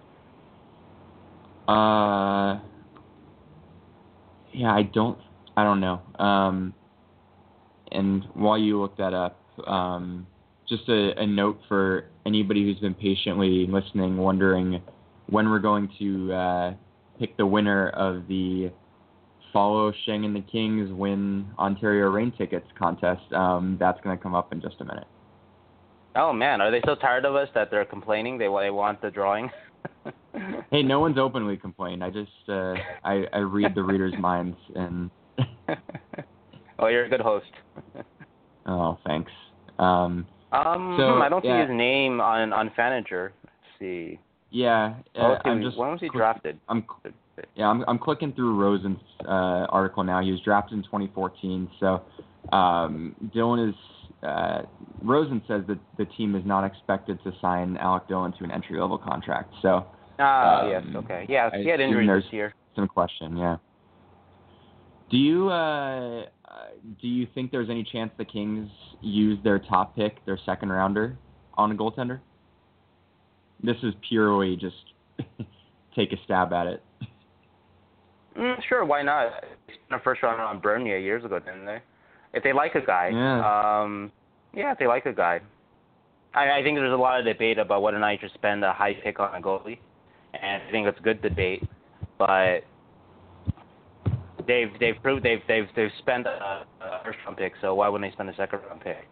Uh, yeah, I don't, I don't know. Um, and while you look that up, um, just a, a note for anybody who's been patiently listening, wondering when we're going to uh, pick the winner of the Follow Sheng and the Kings Win Ontario Reign Tickets contest. Um, that's going to come up in just a minute. Oh man, are they so tired of us that they're complaining? They they want the drawing. Hey, no one's openly complained. I just uh, I I read the readers' minds and. Oh, you're a good host. Oh, thanks. Um, um, so, hmm, I don't yeah. see his name on on Fanager. Let's see. Yeah, uh, Oh, I'm he, just. when was he click, drafted? I'm. Yeah, I'm. I'm clicking through Rosen's uh, article now. He was drafted in twenty fourteen. So, um, Dillon is. Uh, Rosen says that the team is not expected to sign Alec Dillon to an entry level contract. So. Ah, um, yes, okay. Yeah, I he had assume injuries there's this year. some question. Yeah. Do you uh, do you think there's any chance the Kings use their top pick, their second rounder, on a goaltender? This is purely just take a stab at it. Mm, sure, why not? They spent a first rounder on Bernier years ago, didn't they? If they like a guy, Yeah. um, yeah, if they like a guy. I, I think there's a lot of debate about whether or not you should spend a high pick on a goalie, and I think it's good debate, but they've they've proved they've they've they've spent a, a first round pick, so why wouldn't they spend a second round pick?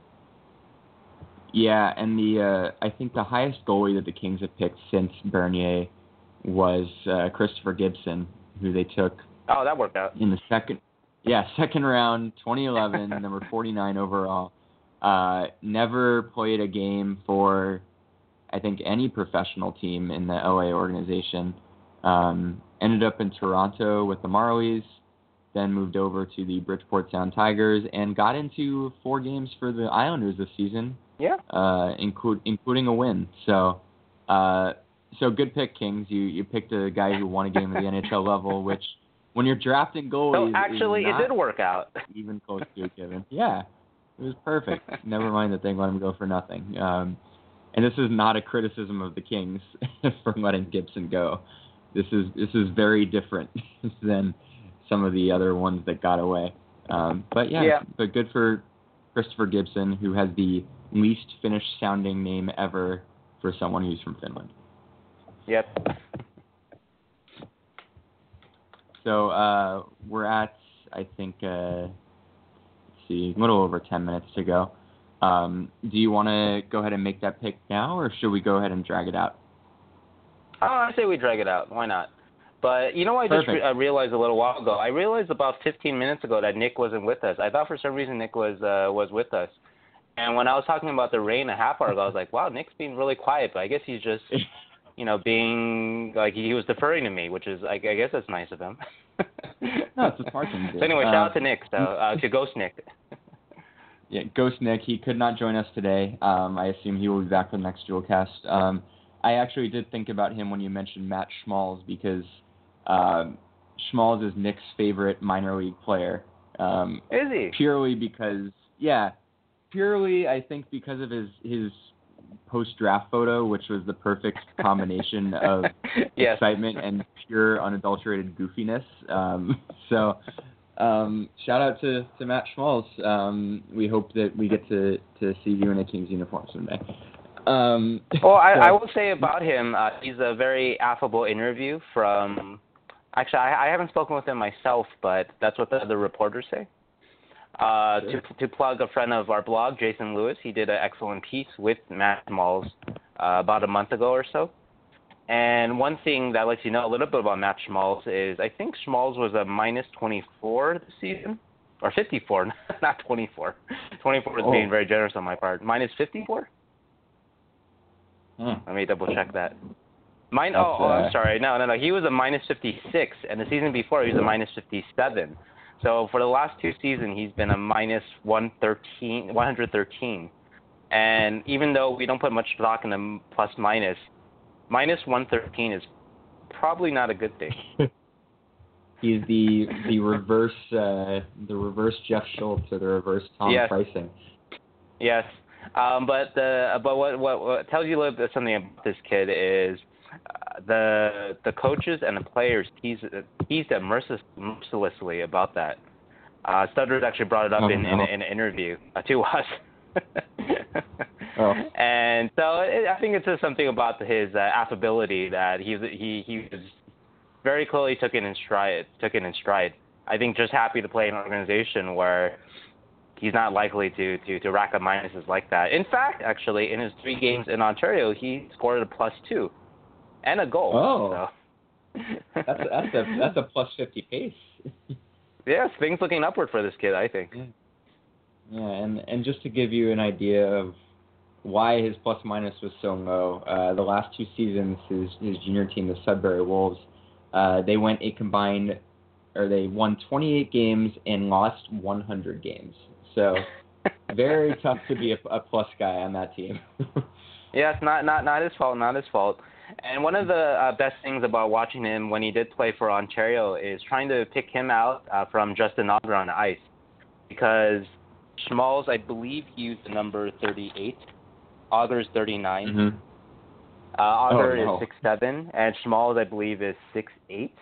Yeah, and the uh, I think the highest goalie that the Kings have picked since Bernier was uh, Christopher Gibson, who they took. Oh, that worked out. In the second, yeah, second round, twenty eleven, number forty-nine overall. Uh, never played a game for, I think, any professional team in the L A organization. Um, ended up in Toronto with the Marlies, then moved over to the Bridgeport Sound Tigers, and got into four games for the Islanders this season. Yeah. Uh, include, including a win. So, uh, so good pick, Kings. You you picked a guy who won a game at the N H L level, which when you're drafting goalies, So actually, is not it did work out. even close to it, Kevin. Yeah, it was perfect. Never mind that they let him go for nothing. Um, and this is not a criticism of the Kings for letting Gibson go. This is this is very different than some of the other ones that got away. Um, but yeah, yeah, but good for Christopher Gibson, who has the least Finnish sounding name ever for someone who's from Finland. Yep. So uh, we're at, I think, uh, let's see, a little over ten minutes to go. Um, do you want to go ahead and make that pick now, or should we go ahead and drag it out? Oh, I say we drag it out. Why not? But you know, I just re- I realized a little while ago. I realized about fifteen minutes ago that Nick wasn't with us. I thought for some reason Nick was uh, was with us. And when I was talking about the rain a half hour ago, I was like, wow, Nick's being really quiet. But I guess he's just, you know, being like he was deferring to me, which is I, I guess that's nice of him. No, it's a smart thing to do. So anyway, um, shout out to Nick. So uh, to Ghost Nick. Yeah, Ghost Nick. He could not join us today. Um, I assume he will be back for the next Jewelcast. Um, I actually did think about him when you mentioned Matt Schmalz because um, Schmalz is Nick's favorite minor league player. Um, is he? Purely because, yeah, purely I think because of his his post-draft photo, which was the perfect combination of yes. excitement and pure unadulterated goofiness. Um, so. Um, shout out to, to Matt Schmalz. Um, we hope that we get to, to see you in a Kings uniform someday. Um, well, I, so. I will say about him, uh, he's a very affable interview from, actually, I, I haven't spoken with him myself, but that's what the other reporters say. Uh, sure. to, to plug a friend of our blog, Jason Lewis, he did an excellent piece with Matt Schmalz uh, about a month ago or so. And one thing that lets you know a little bit about Matt Schmalz is I think Schmalz was a minus twenty-four this season, or fifty-four, not twenty-four. twenty-four is oh. being very generous on my part. Minus fifty-four? Hmm. Let me double check that. Mine. That's, oh, oh, I'm uh, sorry. No, no, no. He was a minus fifty-six, and the season before he was a minus fifty-seven. So for the last two seasons, he's been a minus one thirteen, one hundred thirteen. And even though we don't put much stock in the plus minus, minus one thirteen is probably not a good thing. He's the the reverse uh, the reverse Jeff Schultz or the reverse Tom yes. Pricing. Yes, um, but the but what, what what tells you a little bit something about this kid is uh, the the coaches and the players tease teased him mercil- mercilessly about that. Uh, Studders actually brought it up oh, in, no. in, in an interview uh, to us. oh. And so it, I think it says something about his uh, affability that he he he was very clearly took it in stride. Took it in stride. I think just happy to play in an organization where he's not likely to, to, to rack up minuses like that. In fact, actually, in his three games in Ontario, he scored a plus two. and a goal. Oh, so. that's that's a that's a plus fifty pace. Yes, things looking upward for this kid, I think. Yeah. Yeah, and, and just to give you an idea of why his plus minus was so low, uh, the last two seasons, his his junior team, the Sudbury Wolves, uh, they went a combined, or they won twenty-eight games and lost one hundred games. So very tough to be a, a plus guy on that team. Yeah, it's not not not his fault, not his fault. And one of the uh, best things about watching him when he did play for Ontario is trying to pick him out uh, from Justin Auger on the ice, because Schmalz, I believe, he used the number thirty-eight. Auger's thirty-nine. Mm-hmm. Uh, Auger oh, no. is six seven, and Schmalz, I believe, is six eight.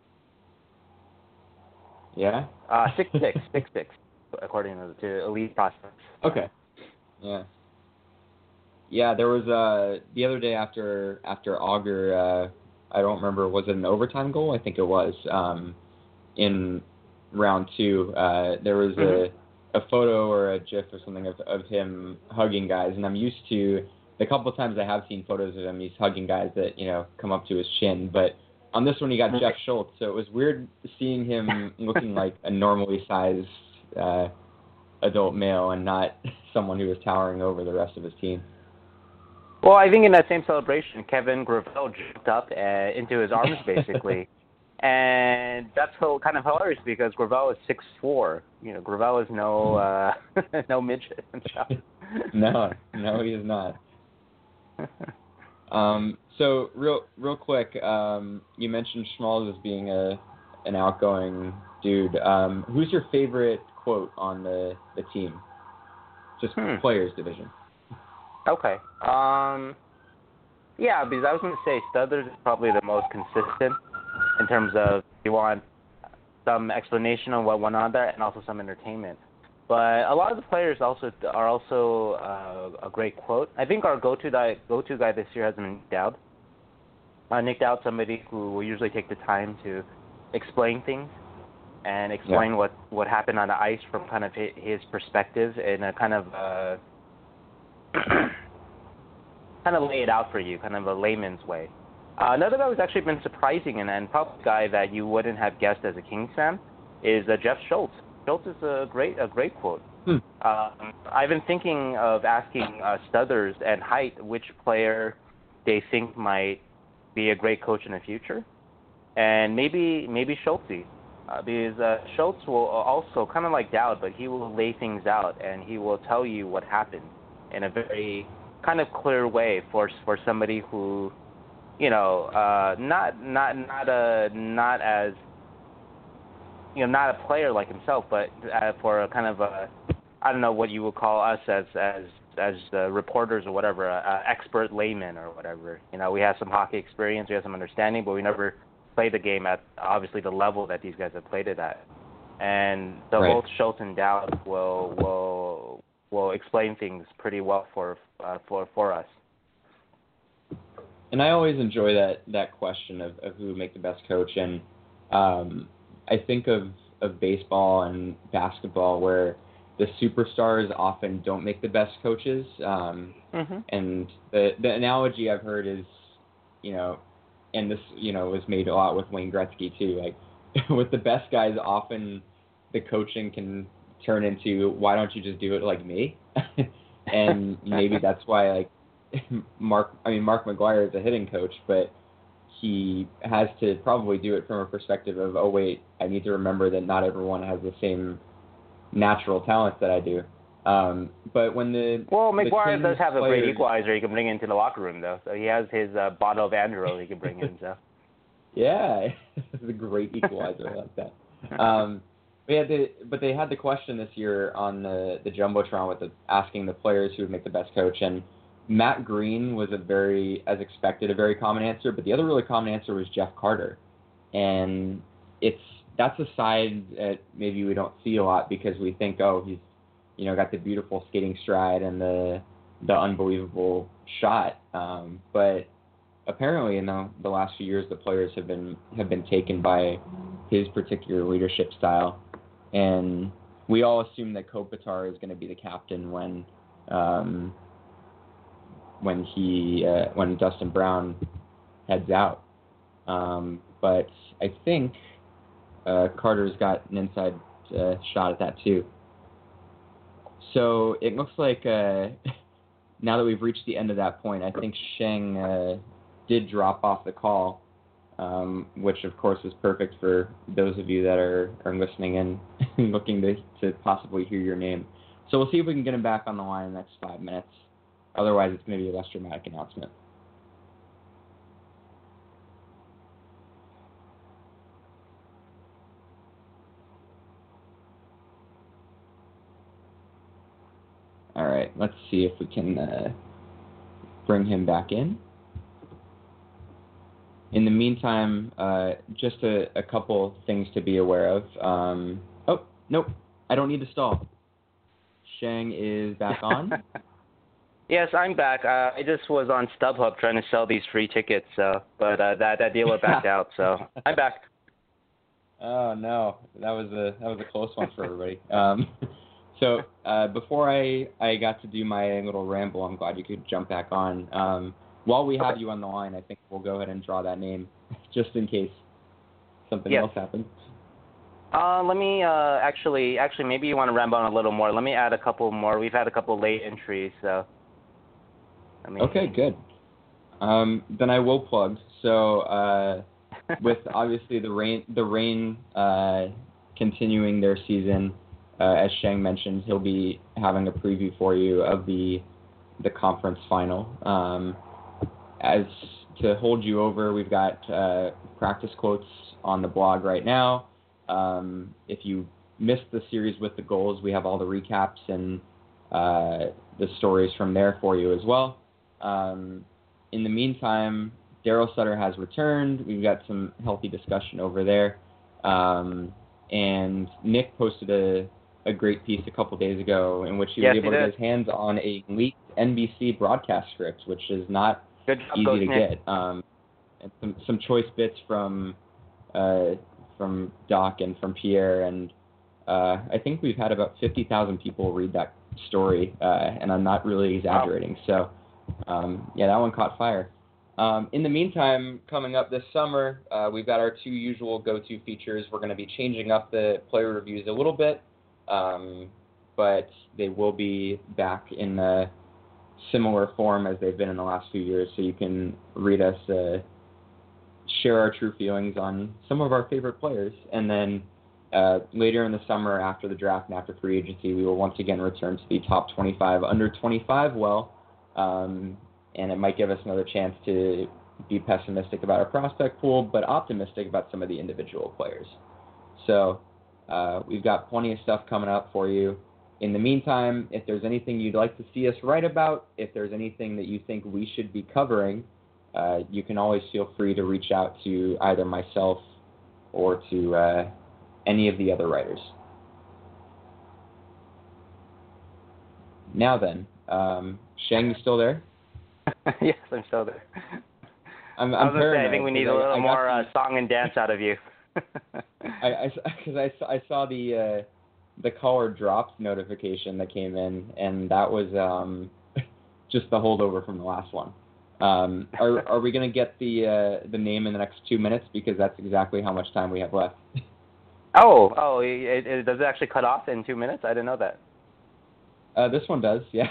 Yeah? Uh, six six, six six, according to, to Elite Prospects. Okay. Yeah. Yeah, there was uh the other day after after Auger, uh, I don't remember, was it an overtime goal? I think it was. Um, in round two, uh, there was mm-hmm. a a photo or a GIF or something of, of him hugging guys, and I'm used to, the couple of times I have seen photos of him, he's hugging guys that, you know, come up to his chin, but on this one he got Jeff Schultz, so it was weird seeing him looking like a normally sized uh, adult male and not someone who was towering over the rest of his team. Well, I think in that same celebration, Kevin Gravel jumped up uh, into his arms, basically. And that's so kind of hilarious because Gravel is six four. You know, Gravel is no uh, no midget himself. no, no, he is not. um, so real real quick, um, you mentioned Schmalz as being a an outgoing dude. Um, who's your favorite quote on the, the team? Just hmm. players division. Okay. Um, yeah, because I was going to say Stuthers is probably the most consistent in terms of you want some explanation on what went on there and also some entertainment. But a lot of the players also are also uh, a great quote. I think our go-to guy, go-to guy this year has been Nick Dowd. Uh, Nick Dowd, somebody who will usually take the time to explain things and explain yeah. what, what happened on the ice from kind of his perspective in a kind of uh, kind of lay it out for you, kind of a layman's way. Uh, another guy who's actually been surprising and, and probably a guy that you wouldn't have guessed as a Kings fan is uh, Jeff Schultz. Schultz is a great a great quote. Hmm. Um, I've been thinking of asking uh, Stuthers and Height which player they think might be a great coach in the future, and maybe maybe Schultz. Uh, because uh, Schultz will also, kind of like Dowd, but he will lay things out and he will tell you what happened in a very kind of clear way for for somebody who, you know, uh, not not not a not as you know not a player like himself, but uh, for a kind of a I don't know what you would call us as as as uh, reporters or whatever, uh, uh, expert laymen or whatever. You know, we have some hockey experience, we have some understanding, but we never played the game at obviously the level that these guys have played it at. And so right. both Schultz and Dowd will will will explain things pretty well for uh, for for us. And I always enjoy that that question of, of who would make the best coach. And um, I think of, of baseball and basketball where the superstars often don't make the best coaches. Um, mm-hmm. And the the analogy I've heard is, you know, and this, you know, was made a lot with Wayne Gretzky too. Like with the best guys, often the coaching can turn into, why don't you just do it like me? And maybe that's why, like, Mark, I mean, Mark McGuire is a hitting coach, but he has to probably do it from a perspective of, oh, wait, I need to remember that not everyone has the same natural talents that I do. Um, but when the well, McGuire the does have players, a great equalizer he can bring into the locker room, though. So he has his uh, bottle of Andro he can bring in. So yeah, it's a great equalizer. I like that. Um, but, yeah, the, but they had the question this year on the the jumbotron with the, asking the players who would make the best coach, and Matt Green was a very, as expected, a very common answer. But the other really common answer was Jeff Carter, and it's that's a side that maybe we don't see a lot because we think, oh, he's you know, got the beautiful skating stride and the the unbelievable shot. Um, but apparently, in the, the last few years, the players have been have been taken by his particular leadership style, and we all assume that Kopitar is going to be the captain when um, when he uh, when Dustin Brown heads out. Um, but I think uh, Carter's got an inside uh, shot at that too. So it looks like uh, now that we've reached the end of that point, I think Sheng uh, did drop off the call, um, which of course is perfect for those of you that are, are listening and looking to, to possibly hear your name. So we'll see if we can get him back on the line in the next five minutes. Otherwise, it's going to be a less dramatic announcement. All right, let's see if we can uh, bring him back in. In the meantime, uh, just a, a couple things to be aware of. Um, oh, nope, I don't need to stall. Sheng is back on. Yes, I'm back. Uh, I just was on StubHub trying to sell these free tickets, so, but uh, that, that dealer backed out, so I'm back. Oh, no, that was a that was a close one for everybody. Um, So uh, before I, I got to do my little ramble, I'm glad you could jump back on. Um, while we have you on the line, I think we'll go ahead and draw that name, just in case something yes. else happens. Uh, let me uh, actually, actually, maybe you want to ramble on a little more. Let me add a couple more. We've had a couple late entries, so. Let me... Okay, good. Um, then I will plug. So uh, with obviously the rain, the rain uh, continuing their season. Uh, as Sheng mentioned, he'll be having a preview for you of the the conference final. Um, as to hold you over, we've got uh, practice quotes on the blog right now. Um, if you missed the series with the goals, we have all the recaps and uh, the stories from there for you as well. Um, in the meantime, Daryl Sutter has returned. We've got some healthy discussion over there. Um, and Nick posted a a great piece a couple days ago in which he yes, was able he to did. get his hands on a leaked N B C broadcast script, which is not Good job, easy Coach to Nick. get. Um, and some, some choice bits from uh, from Doc and from Pierre, and uh, I think we've had about fifty thousand people read that story, uh, and I'm not really exaggerating. Wow. So, um, yeah, that one caught fire. Um, in the meantime, coming up this summer, uh, we've got our two usual go-to features. We're going to be changing up the player reviews a little bit. Um, but they will be back in a similar form as they've been in the last few years, so you can read us, uh, share our true feelings on some of our favorite players, and then uh, later in the summer, after the draft and after free agency, we will once again return to the top twenty-five under twenty-five well, um, and it might give us another chance to be pessimistic about our prospect pool, but optimistic about some of the individual players. So Uh, we've got plenty of stuff coming up for you. In the meantime, if there's anything you'd like to see us write about, if there's anything that you think we should be covering, uh, you can always feel free to reach out to either myself or to uh, any of the other writers. Now then, um, Sheng, you still there? Yes, I'm still there. I'm, I'm I was going to say, I think we need a little I, I more the, uh, song and dance out of you. I, because I, I, I saw the uh, the caller dropped notification that came in, and that was um, just the holdover from the last one. Um, are are we going to get the uh, the name in the next two minutes? Because that's exactly how much time we have left. oh, oh, it, it, does it actually cut off in two minutes? I didn't know that. Uh, this one does, yeah.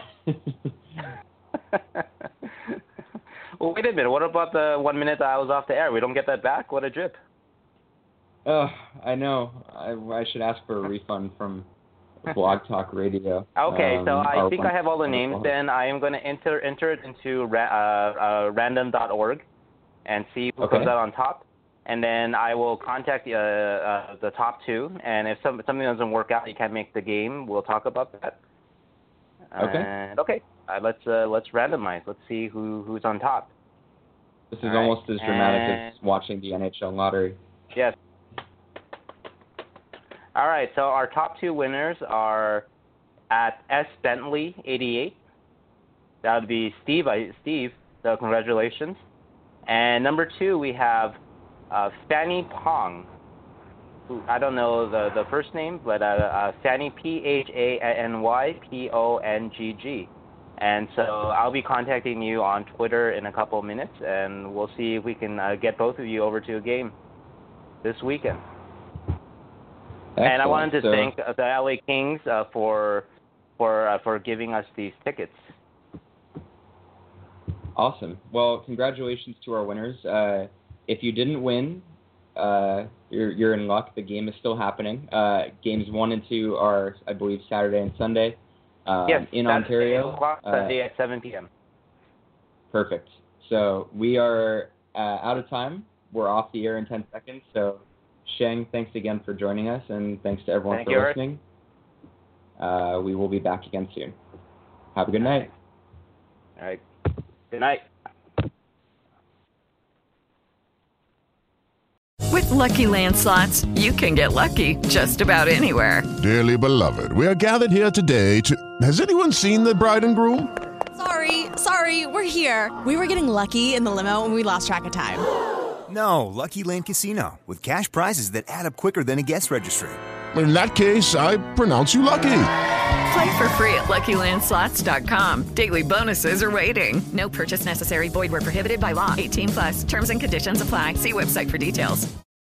Well, wait a minute. What about the one minute that I was off the air? We don't get that back? What a drip. Oh, I know. I, I should ask for a refund from Blog Talk Radio. Okay, um, so I think one, I have all the names. Then I am going to enter enter it into ra- uh, uh, random dot org and see who okay. comes out on top. And then I will contact uh, uh, the top two. And if some, something doesn't work out, you can't make the game, we'll talk about that. Okay. And, okay. Uh, let's uh, let's randomize. Let's see who who's on top. This is all almost right. as dramatic and... as watching the N H L lottery. Yes. All right, so our top two winners are at S Bentley eighty-eight. That would be Steve. Steve, so congratulations. And number two, we have uh, Fanny Pong. Who, I don't know the, the first name, but uh, uh, Fanny P H A N Y P O N G G. And so I'll be contacting you on Twitter in a couple of minutes, and we'll see if we can uh, get both of you over to a game this weekend. Excellent. And I wanted to so, thank uh, the L A Kings uh, for for uh, for giving us these tickets. Awesome. Well, congratulations to our winners. Uh, if you didn't win, uh, you're you're in luck. The game is still happening. Uh, games one and two are, I believe, Saturday and Sunday. Um, yes, in Saturday, Ontario. eight o'clock, uh, Sunday at seven p.m. Perfect. So we are uh, out of time. We're off the air in ten seconds. So, Sheng, thanks again for joining us, and thanks to everyone Thank for you, listening. Uh, we will be back again soon. Have a good night. All right. Good night. With Lucky Land Slots, you can get lucky just about anywhere. Dearly beloved, we are gathered here today to... Has anyone seen the bride and groom? Sorry, sorry, we're here. We were getting lucky in the limo and we lost track of time. No, Lucky Land Casino, with cash prizes that add up quicker than a guest registry. In that case, I pronounce you lucky. Play for free at Lucky Land Slots dot com. Daily bonuses are waiting. No purchase necessary. Void where prohibited by law. eighteen plus. Terms and conditions apply. See website for details.